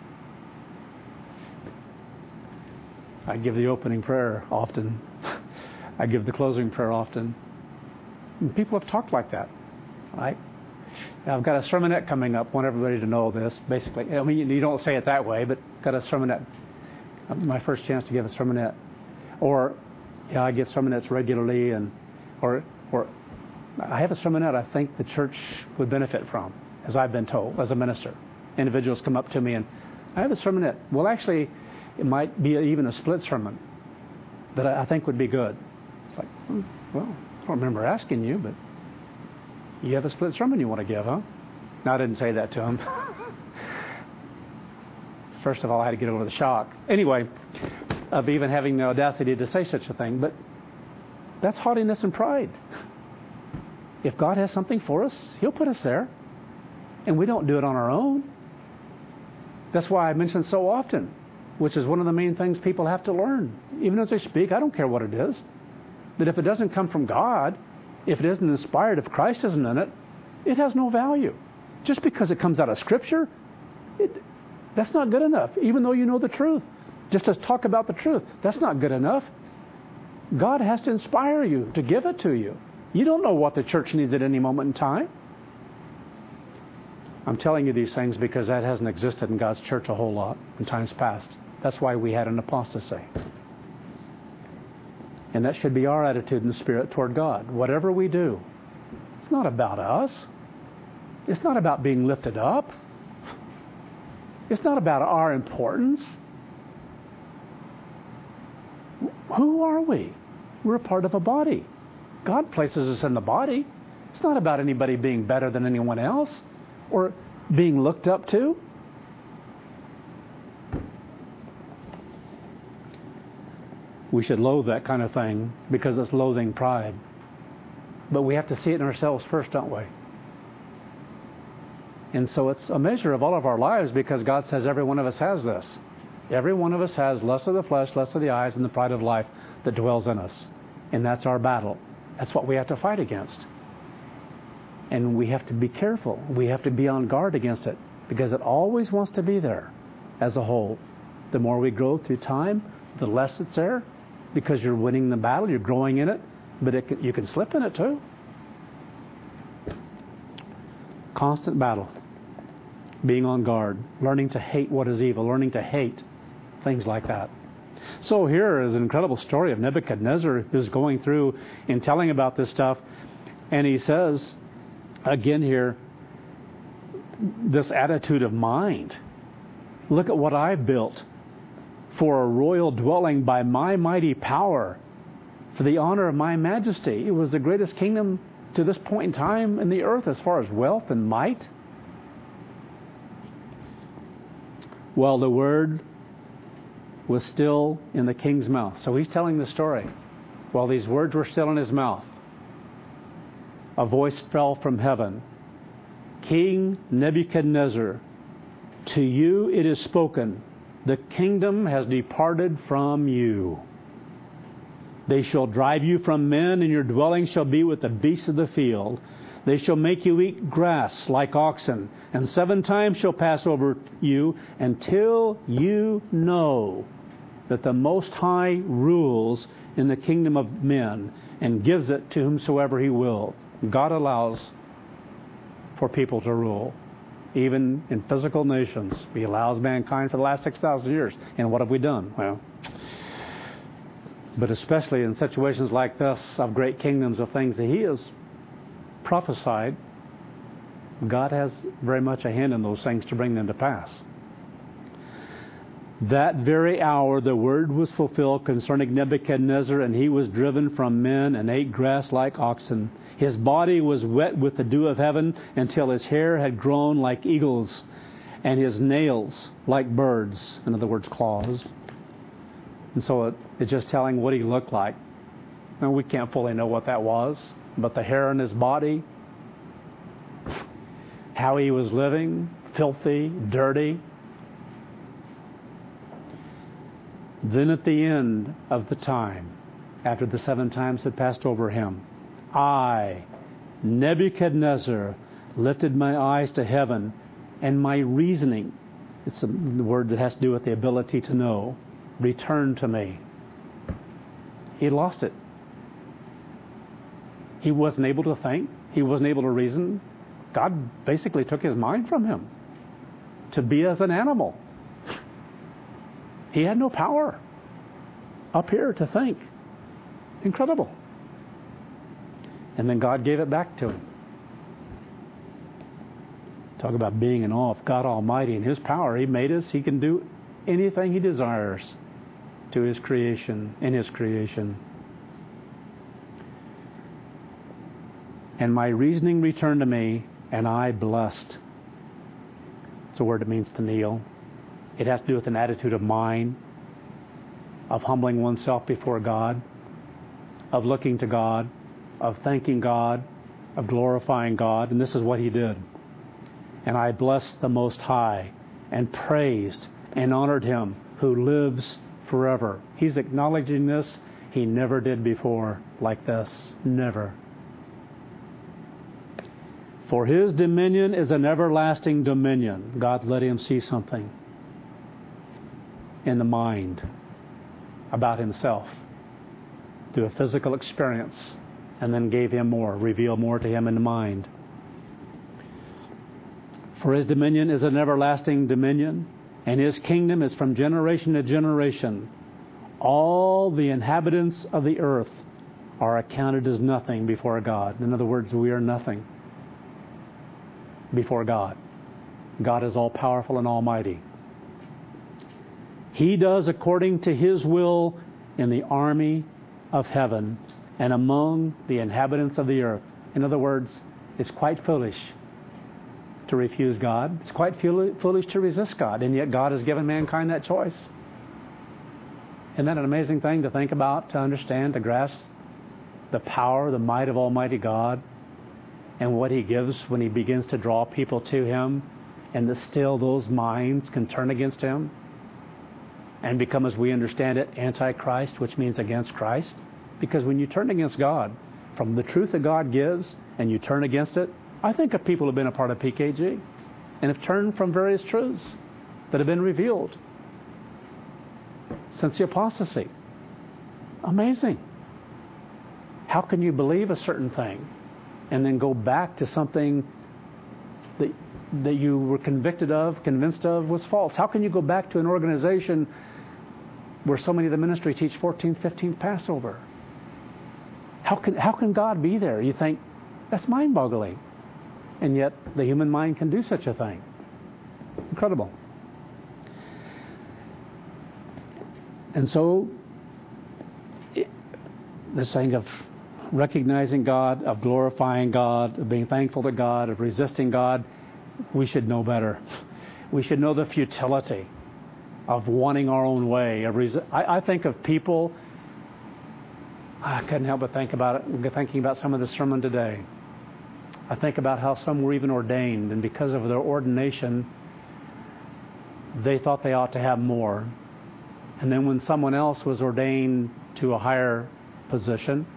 I give the opening prayer often. I give the closing prayer often. And people have talked like that, right? Now, I've got a sermonette coming up. I want everybody to know this, basically. I mean, you don't say it that way, but got a sermonette. My first chance to give a sermonette. Or, yeah, I give sermonettes regularly, and or or I have a sermonette I think the church would benefit from, as I've been told, as a minister. Individuals come up to me and, I have a sermonette. Well, actually, it might be even a split sermon that I think would be good. It's like, hmm, well, I don't remember asking you, but you have a split sermon you want to give, huh? No, I didn't say that to him. First of all, I had to get over the shock. Anyway, of even having the audacity to say such a thing. But that's haughtiness and pride. If God has something for us, He'll put us there. And we don't do it on our own. That's why I mention so often, which is one of the main things people have to learn. Even as they speak, I don't care what it is. That if it doesn't come from God, if it isn't inspired, if Christ isn't in it, it has no value. Just because it comes out of Scripture, it, that's not good enough, even though you know the truth. Just to talk about the truth, that's not good enough. God has to inspire you to give it to you. You don't know what the church needs at any moment in time. I'm telling you these things because that hasn't existed in God's church a whole lot in times past. That's why we had an apostasy. And that should be our attitude in the Spirit toward God. Whatever we do, it's not about us. It's not about being lifted up. It's not about our importance. Who are we? We're a part of a body. God places us in the body. It's not about anybody being better than anyone else or being looked up to. We should loathe that kind of thing because it's loathing pride. But we have to see it in ourselves first, don't we? And so it's a measure of all of our lives because God says every one of us has this. Every one of us has lust of the flesh, lust of the eyes, and the pride of life that dwells in us. And that's our battle. That's what we have to fight against. And we have to be careful. We have to be on guard against it because it always wants to be there as a whole. The more we grow through time, the less it's there because you're winning the battle, you're growing in it, but it can, you can slip in it too. Constant battle. Being on guard. Learning to hate what is evil. Learning to hate things like that. So here is an incredible story of Nebuchadnezzar who's going through and telling about this stuff. And he says, again here, this attitude of mind. Look at what I've built for a royal dwelling by my mighty power, for the honor of my majesty. It was the greatest kingdom to this point in time in the earth as far as wealth and might. Well, the word was still in the king's mouth. So he's telling the story. While these words were still in his mouth, a voice fell from heaven. King Nebuchadnezzar, to you it is spoken, the kingdom has departed from you. They shall drive you from men, and your dwelling shall be with the beasts of the field. They shall make you eat grass like oxen, and seven times shall pass over you until you know that the Most High rules in the kingdom of men and gives it to whomsoever He will. God allows for people to rule, even in physical nations. He allows mankind for the last six thousand years. And what have we done? Well, but especially in situations like this of great kingdoms, of things that He has prophesied, God has very much a hand in those things to bring them to pass. That very hour the word was fulfilled concerning Nebuchadnezzar, and he was driven from men and ate grass like oxen. His body was wet with the dew of heaven until his hair had grown like eagles, and his nails like birds, in other words, claws. And so it, it's just telling what he looked like. And we can't fully know what that was, but the hair on his body, how he was living, filthy, dirty. Then at the end of the time, after the seven times had passed over him, I, Nebuchadnezzar, lifted my eyes to heaven, and my reasoning, it's a word that has to do with the ability to know, returned to me. He lost it. He wasn't able to think. He wasn't able to reason. God basically took his mind from him to be as an animal. He had no power up here to think. Incredible. And then God gave it back to him. Talk about being in awe of God Almighty and His power. He made us. He can do anything He desires to His creation, in His creation. And my reasoning returned to me, and I blessed. It's a word that means to kneel. It has to do with an attitude of mind, of humbling oneself before God, of looking to God, of thanking God, of glorifying God. And this is what he did. And I blessed the Most High and praised and honored Him who lives forever. He's acknowledging this. He never did before like this. Never. For His dominion is an everlasting dominion. God let him see something in the mind about himself through a physical experience, and then gave him more, revealed more to him in the mind. For His dominion is an everlasting dominion, and His kingdom is from generation to generation. All the inhabitants of the earth are accounted as nothing before God. In other words, we are nothing before God. God is all-powerful and almighty. He does according to His will in the army of heaven and among the inhabitants of the earth. In other words, it's quite foolish to refuse God. It's quite foolish to resist God, and yet God has given mankind that choice. Isn't that an amazing thing to think about, to understand, to grasp the power, the might of Almighty God, and what He gives when He begins to draw people to Him, and that still those minds can turn against Him and become, as we understand it, antichrist, which means against Christ. Because when you turn against God from the truth that God gives and you turn against it, I think of people who have been a part of P K G and have turned from various truths that have been revealed since the apostasy. Amazing. How can you believe a certain thing and then go back to something that that you were convicted of, convinced of was false? How can you go back to an organization where so many of the ministry teach fourteenth, fifteenth Passover? How can how can God be there? You think, That's mind-boggling. And yet the human mind can do such a thing. Incredible. And so it, this thing of recognizing God, of glorifying God, of being thankful to God, of resisting God, we should know better. We should know the futility of wanting our own way. Of resi- I, I think of people, I couldn't help but think about it, thinking about some of the sermon today. I think about how some were even ordained, and because of their ordination, they thought they ought to have more. And then when someone else was ordained to a higher position,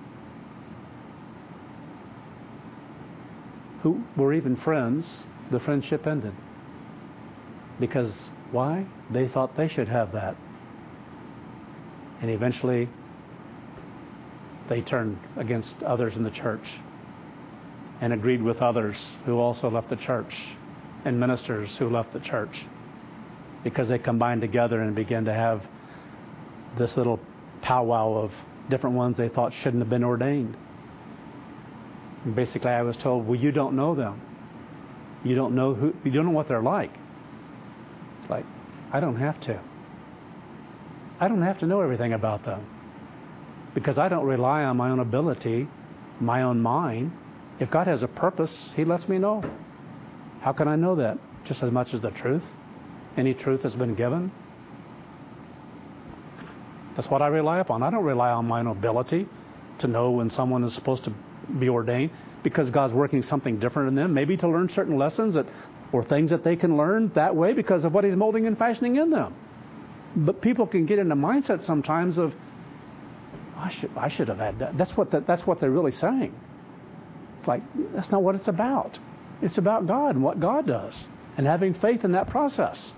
who were even friends, the friendship ended. Because why? They thought they should have that. And eventually, they turned against others in the church and agreed with others who also left the church and ministers who left the church because they combined together and began to have this little powwow of different ones they thought shouldn't have been ordained. And basically, I was told, well, you don't know them. You don't know who. You don't know what they're like. It's like, I don't have to. I don't have to know everything about them because I don't rely on my own ability, my own mind. If God has a purpose, He lets me know. How can I know that? Just as much as the truth. Any truth has been given. That's what I rely upon. I don't rely on my own ability to know when someone is supposed to be ordained because God's working something different in them, maybe to learn certain lessons that, or things that they can learn that way because of what He's molding and fashioning in them. But people can get in a mindset sometimes of, I should, I should have had that. That's what the, that's what they're really saying. It's like, that's not what it's about. It's about God and what God does and having faith in that process.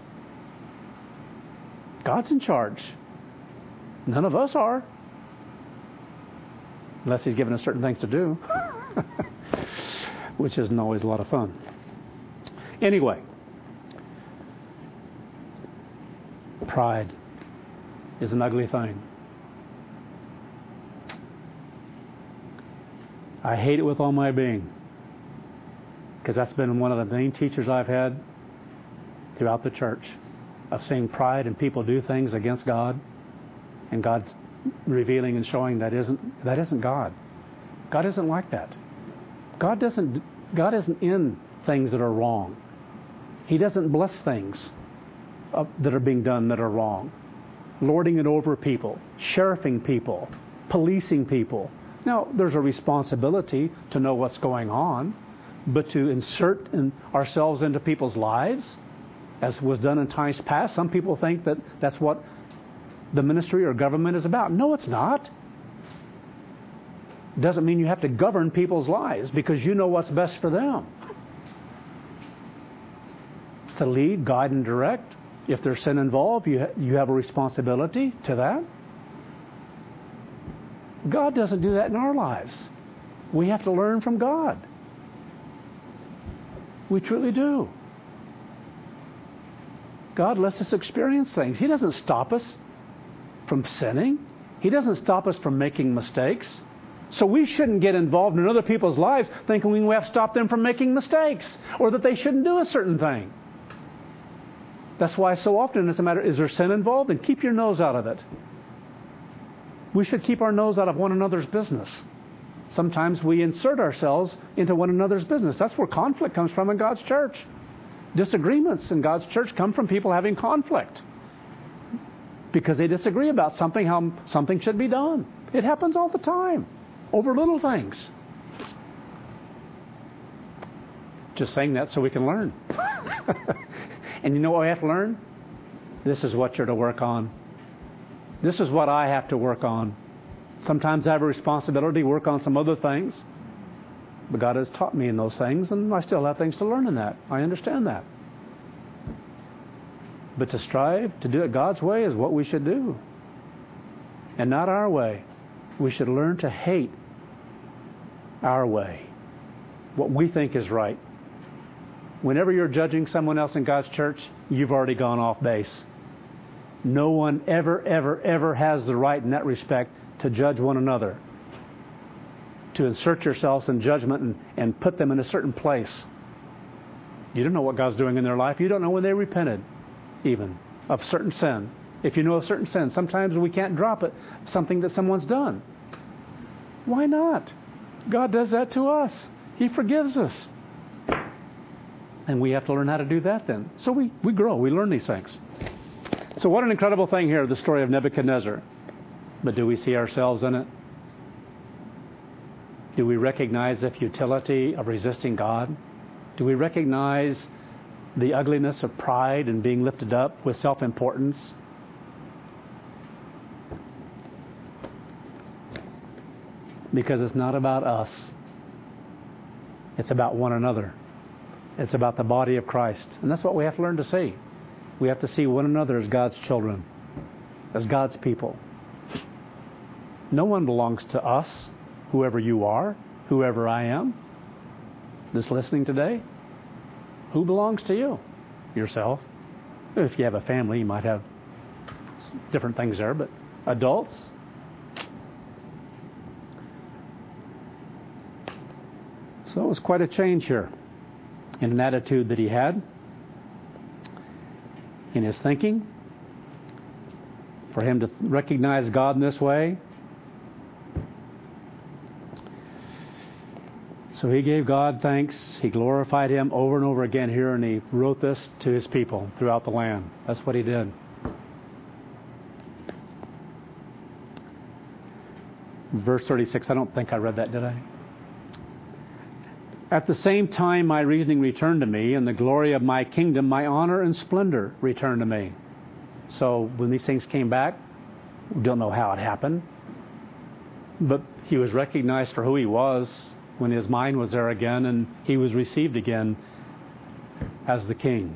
God's in charge. None of us are. Unless He's given us certain things to do. Which isn't always a lot of fun. Anyway. Pride is an ugly thing. I hate it with all my being. Because that's been one of the main teachers I've had throughout the church. Of seeing pride and people do things against God. And God's revealing and showing that isn't that isn't God. God isn't like that. God doesn't God isn't in things that are wrong. He doesn't bless things uh, that are being done that are wrong. Lording it over people, sheriffing people, policing people. Now, there's a responsibility to know what's going on, but to insert in ourselves into people's lives, as was done in times past, some people think that that's what the ministry or government is about. No, it's not. It doesn't mean you have to govern people's lives because you know what's best for them. It's to lead, guide, and direct. If there's sin involved, you ha- you have a responsibility to that. God doesn't do that in our lives. We have to learn from God. We truly do. God lets us experience things. He doesn't stop us from sinning. He doesn't stop us from making mistakes. So we shouldn't get involved in other people's lives thinking we have to stop them from making mistakes or that they shouldn't do a certain thing. That's why so often it's a matter, is there sin involved? And keep your nose out of it. We should keep our nose out of one another's business. Sometimes we insert ourselves into one another's business. That's where conflict comes from in God's church. Disagreements in God's church come from people having conflict because they disagree about something, how something should be done. It happens all the time over little things. Just saying that so we can learn. And you know what we have to learn? This is what you're to work on. This is what I have to work on. Sometimes I have a responsibility to work on some other things. But God has taught me in those things, and I still have things to learn in that. I understand that. But to strive to do it God's way is what we should do. And not our way. We should learn to hate our way. What we think is right. Whenever you're judging someone else in God's church, you've already gone off base. No one ever, ever, ever has the right in that respect to judge one another. to insert yourselves in judgment and, and put them in a certain place. You don't know what God's doing in their life. You don't know when they repented, even, of certain sin. If you know a certain sin, sometimes we can't drop it, something that someone's done. Why not? God does that to us. He forgives us. And we have to learn how to do that then. So we, we grow. We learn these things. So what an incredible thing here, the story of Nebuchadnezzar. But do we see ourselves in it? Do we recognize the futility of resisting God? Do we recognize the ugliness of pride and being lifted up with self-importance? Because it's not about us. It's about one another. It's about the body of Christ. And that's what we have to learn to see. We have to see one another as God's children, as God's people. No one belongs to us, whoever you are, whoever I am, that's listening today. Who belongs to you? Yourself. If you have a family, you might have different things there, but adults. So it was quite a change here in an attitude that he had, in his thinking, for him to recognize God in this way. So he gave God thanks. He glorified Him over and over again here, and he wrote this to his people throughout the land. That's what he did. Verse thirty-six, I don't think I read that, did I? At the same time, my reasoning returned to me, and the glory of my kingdom, my honor and splendor returned to me. So when these things came back, we don't know how it happened, but he was recognized for who he was when his mind was there again, and he was received again as the king.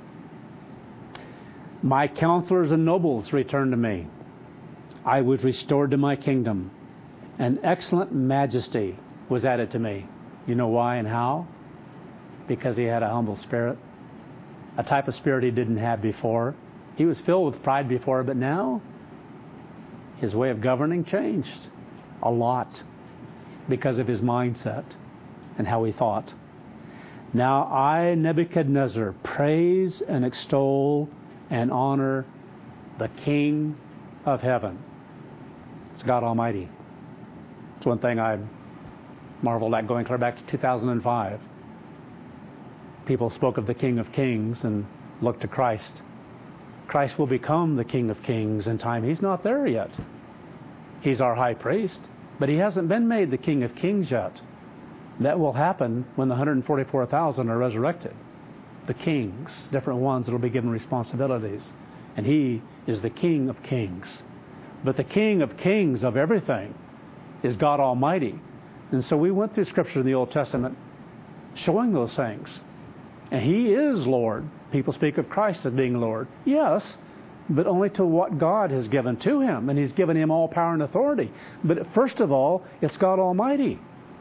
My counselors and nobles returned to me. I was restored to my kingdom. An excellent majesty was added to me. You know why and how? Because he had a humble spirit, a type of spirit he didn't have before. He was filled with pride before, but now his way of governing changed a lot because of his mindset and how he thought. Now I, Nebuchadnezzar, praise and extol and honor the King of heaven. It's God Almighty. It's one thing I marveled at going clear back to two thousand five. People spoke of the King of Kings and looked to Christ. Christ will become the King of Kings in time. He's not there yet. He's our high priest, but he hasn't been made the King of Kings yet. That will happen when the one hundred forty-four thousand are resurrected. The kings, different ones that will be given responsibilities. And he is the King of Kings. But the King of Kings of everything is God Almighty. And so we went through Scripture in the Old Testament showing those things. And He is Lord. People speak of Christ as being Lord. Yes, but only to what God has given to Him. And He's given Him all power and authority. But first of all, it's God Almighty.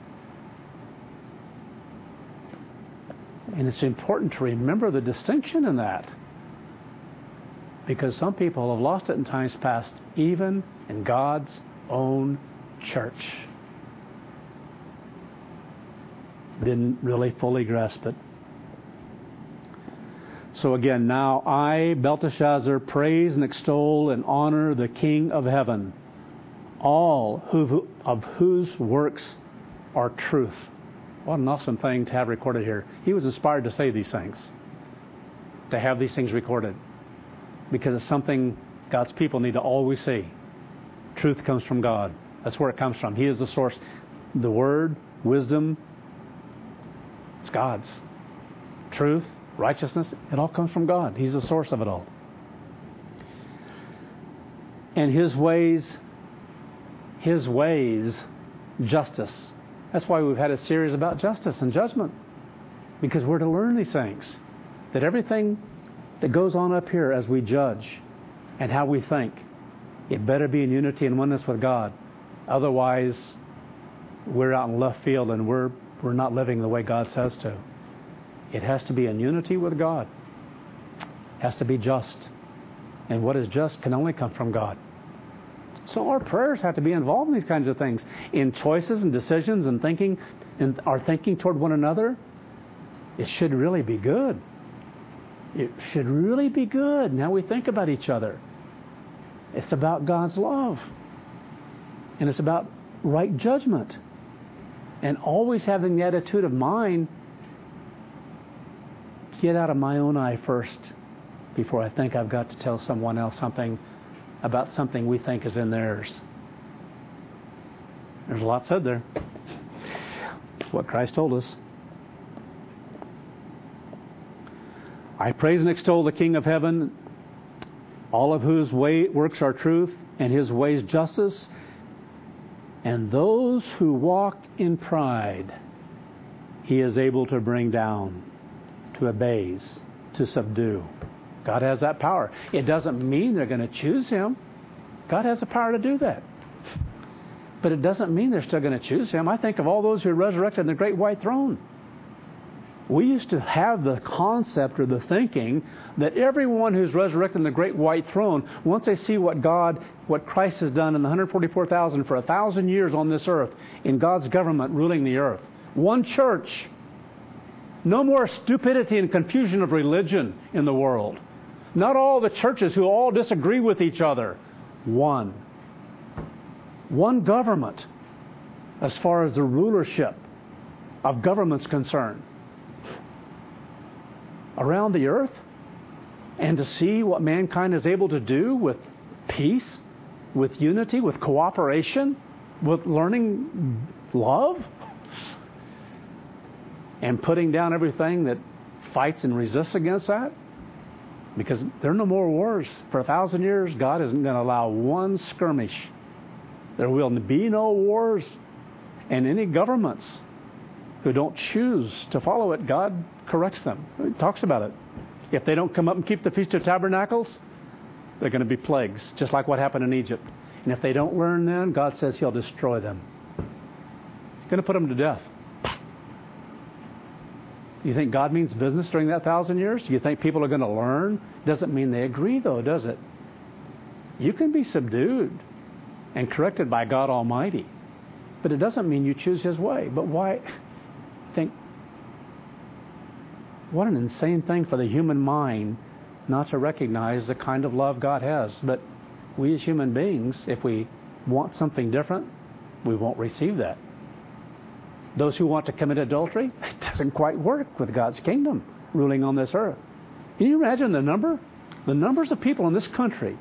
And it's important to remember the distinction in that. Because some people have lost it in times past, even in God's own church. Didn't really fully grasp it. So again, now I, Belteshazzar, praise and extol and honor the King of heaven, all who, of whose works are truth. What an awesome thing to have recorded here. He was inspired to say these things, to have these things recorded, because it's something God's people need to always see. Truth comes from God. That's where it comes from. He is the source. The Word, wisdom, it's God's. Truth, righteousness, it all comes from God. He's the source of it all. And His ways, His ways, justice. That's why we've had a series about justice and judgment. Because we're to learn these things. That everything that goes on up here as we judge and how we think, it better be in unity and oneness with God. Otherwise, we're out in left field and we're we're not living the way God says to. It has to be in unity with God. It has to be just. And what is just can only come from God. So our prayers have to be involved in these kinds of things, in choices and decisions and thinking, and our thinking toward one another. It should really be good. It should really be good in how we think about each other. It's about God's love. And it's about right judgment. And always having the attitude of mind, get out of my own eye first before I think I've got to tell someone else something about something we think is in theirs. There's a lot said there. What Christ told us. I praise and extol the King of heaven, all of whose way works are truth, and his ways justice. And those who walk in pride, he is able to bring down, to abase, to subdue. God has that power. It doesn't mean they're going to choose him. God has the power to do that. But it doesn't mean they're still going to choose him. I think of all those who are resurrected in the great white throne. We used to have the concept or the thinking that everyone who's resurrected in the great white throne, once they see what God, what Christ has done in the one hundred forty-four thousand for a thousand years on this earth, in God's government ruling the earth, one church, no more stupidity and confusion of religion in the world. Not all the churches who all disagree with each other. One. One government as far as the rulership of government's concerned. Around the earth, and to see what mankind is able to do with peace, with unity, with cooperation, with learning love, and putting down everything that fights and resists against that. Because there are no more wars. For a thousand years, God isn't going to allow one skirmish. There will be no wars. And any governments who don't choose to follow it, God corrects them. He talks about it. If they don't come up and keep the Feast of Tabernacles, they're going to be plagues, just like what happened in Egypt. And if they don't learn then, God says he'll destroy them. He's going to put them to death. You think God means business during that thousand years? You think people are going to learn? Doesn't mean they agree, though, does it? You can be subdued and corrected by God Almighty. But it doesn't mean you choose his way. But why? Think, what an insane thing for the human mind not to recognize the kind of love God has. But we as human beings, if we want something different, we won't receive that. Those who want to commit adultery, it doesn't quite work with God's kingdom ruling on this earth. Can you imagine the number? The numbers of people in this country,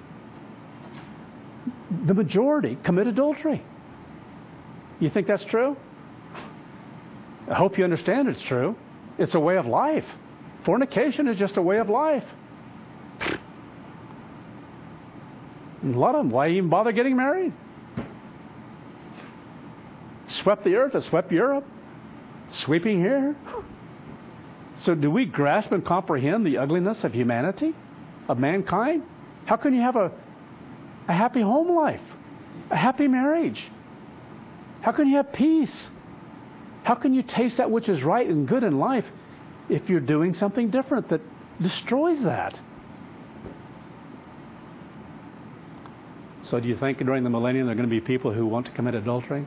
the majority commit adultery. You think that's true? I hope you understand it's true. It's a way of life. Fornication is just a way of life. And a lot of them, why even bother getting married? Swept the earth, it swept Europe. Sweeping here. So do we grasp and comprehend the ugliness of humanity? Of mankind? How can you have a, a happy home life? A happy marriage? How can you have peace? How can you taste that which is right and good in life if you're doing something different that destroys that? So do you think during the millennium there are going to be people who want to commit adultery?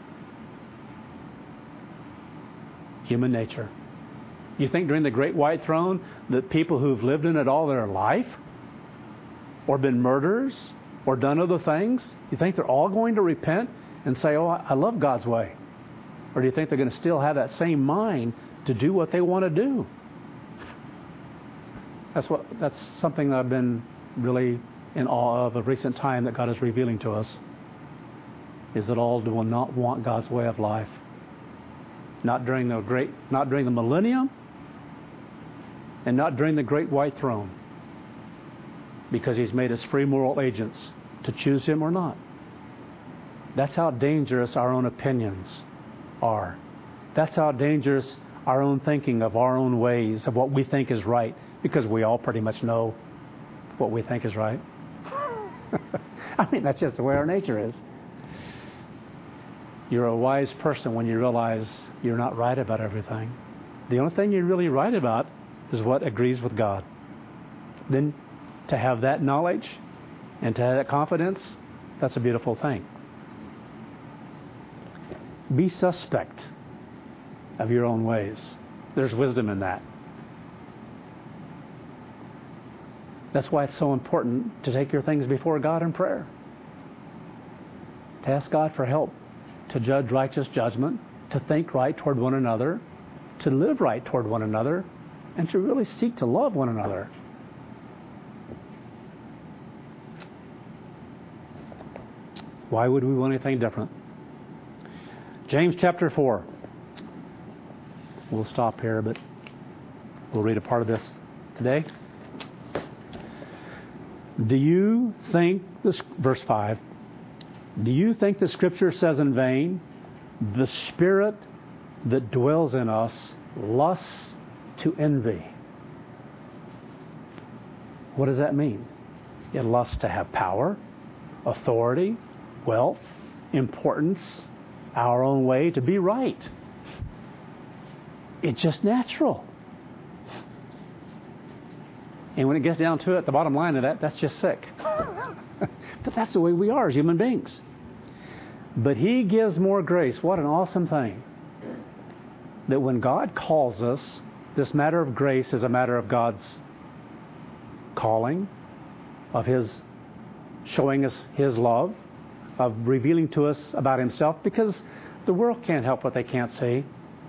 Human nature. You think during the great white throne that people who've lived in it all their life or been murderers or done other things, you think they're all going to repent and say, oh, I love God's way? Or do you think they're going to still have that same mind to do what they want to do? That's what. That's something that I've been really in awe of of recent time that God is revealing to us. Is that all will not want God's way of life? Not during the great, not during the millennium, and not during the great white throne, because He's made us free moral agents to choose Him or not. That's how dangerous our own opinions are. That's how dangerous our own thinking of our own ways, of what we think is right, because we all pretty much know what we think is right. I mean, that's just the way our nature is. You're a wise person when you realize you're not right about everything. The only thing you're really right about is what agrees with God. Then to have that knowledge and to have that confidence, That's a beautiful thing. Be suspect of your own ways. There's wisdom in that. That's why it's so important to take your things before God in prayer. To ask God for help, to judge righteous judgment, to think right toward one another, to live right toward one another, and to really seek to love one another. Why would we want anything different? James chapter four. We'll stop here, but we'll read a part of this today. Do you think, this verse five, do you think the Scripture says in vain, the Spirit that dwells in us lusts to envy? What does that mean? It lusts to have power, authority, wealth, importance, our own way, to be right. It's just natural. And when it gets down to it, the bottom line of that, that's just sick. But that's the way we are as human beings. But He gives more grace. What an awesome thing. That when God calls us, this matter of grace is a matter of God's calling, of His showing us His love, of revealing to us about Himself, because the world can't help what they can't see.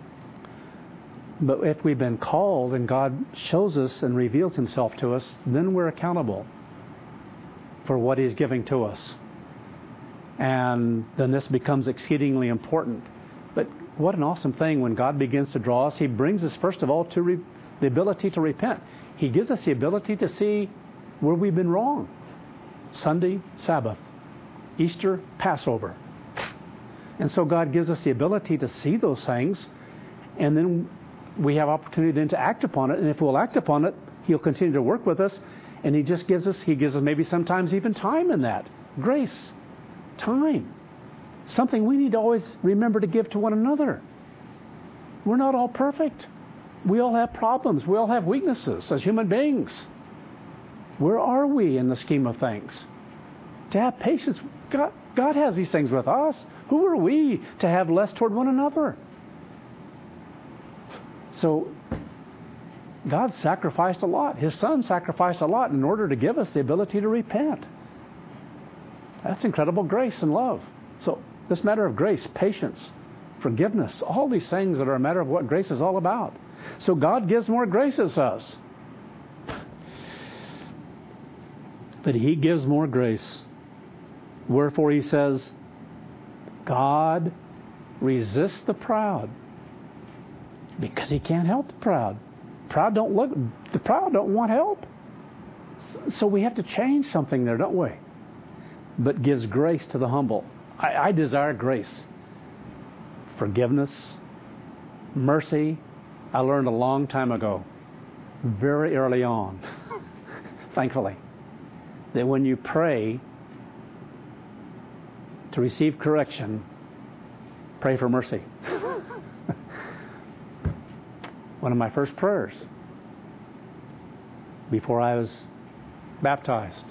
But if we've been called and God shows us and reveals Himself to us, then we're accountable for what He's giving to us. And then this becomes exceedingly important. But what an awesome thing when God begins to draw us. He brings us, first of all, to re- the ability to repent. He gives us the ability to see where we've been wrong. Sunday, Sabbath. Easter, Passover. And so God gives us the ability to see those things, and then we have opportunity then to act upon it. And if we'll act upon it, He'll continue to work with us. And He just gives us, He gives us maybe sometimes even time in that. Grace. Time. Something we need to always remember to give to one another. We're not all perfect. We all have problems. We all have weaknesses as human beings. Where are we in the scheme of things? To have patience. God, God has these things with us. Who are we to have less toward one another? So, God sacrificed a lot. His Son sacrificed a lot in order to give us the ability to repent. That's incredible grace and love. So, this matter of grace, patience, forgiveness, all these things that are a matter of what grace is all about. So, God gives more grace as us. But He gives more grace. Wherefore He says, God resists the proud, because He can't help the proud. Proud don't look. The proud don't want help. So we have to change something there, don't we? But gives grace to the humble. I, I desire grace, forgiveness, mercy. I learned a long time ago, very early on, thankfully, that when you pray to receive correction, pray for mercy. One of my first prayers before I was baptized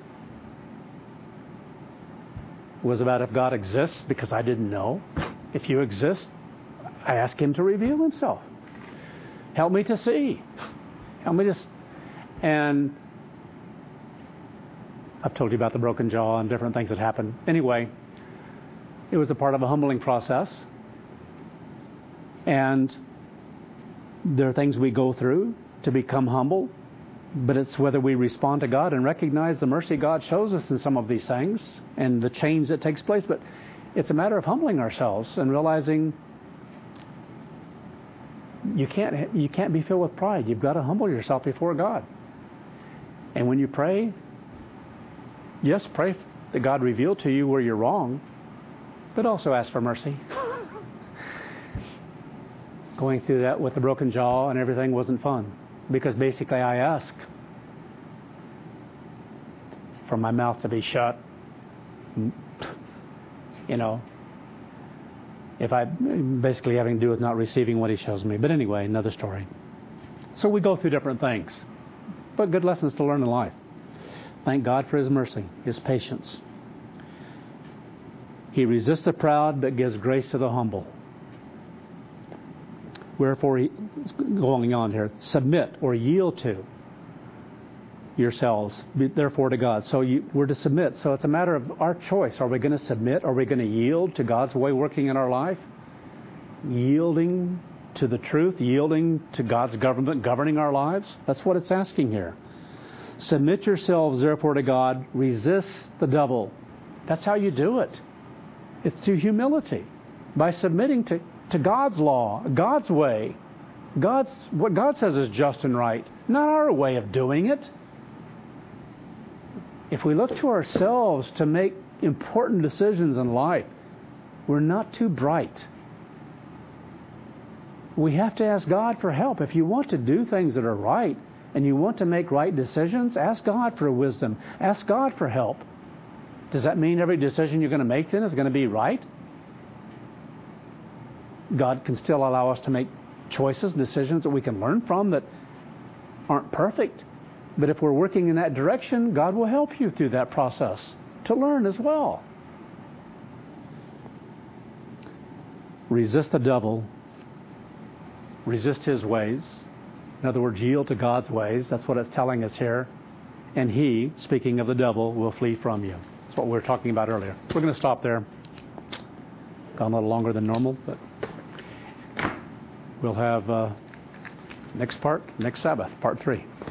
was about if God exists, because I didn't know. If you exist, I ask Him to reveal Himself. Help me to see. Help me to... And I've told you about the broken jaw and different things that happened. Anyway, it was a part of a humbling process. And there are things we go through to become humble, but it's whether we respond to God and recognize the mercy God shows us in some of these things and the change that takes place. But it's a matter of humbling ourselves and realizing you can't you can't be filled with pride. You've got to humble yourself before God. And when you pray, yes, pray that God reveal to you where you're wrong, but also ask for mercy. Going through that with the broken jaw and everything wasn't fun, because basically I asked for my mouth to be shut. You know, if I basically having to do with not receiving what He shows me. But anyway, another story. So we go through different things, but good lessons to learn in life. Thank God for His mercy, His patience. He resists the proud but gives grace to the humble. Wherefore, he, going on here, submit or yield to yourselves, therefore, to God. So you, we're to submit. So it's a matter of our choice. Are we going to submit? Are we going to yield to God's way working in our life? Yielding to the truth, yielding to God's government governing our lives? That's what it's asking here. Submit yourselves, therefore, to God. Resist the devil. That's how you do it. It's through humility, by submitting to, to God's law, God's way. God's what God says is just and right, not our way of doing it. If we look to ourselves to make important decisions in life, we're not too bright. We have to ask God for help. If you want to do things that are right and you want to make right decisions, ask God for wisdom. Ask God for help. Does that mean every decision you're going to make then is going to be right? God can still allow us to make choices, decisions that we can learn from that aren't perfect. But if we're working in that direction, God will help you through that process to learn as well. Resist the devil. Resist his ways. In other words, yield to God's ways. That's what it's telling us here. And he, speaking of the devil, will flee from you. That's what we were talking about earlier. We're going to stop there. Gone a little longer than normal, but we'll have uh, next part, next Sabbath, part three.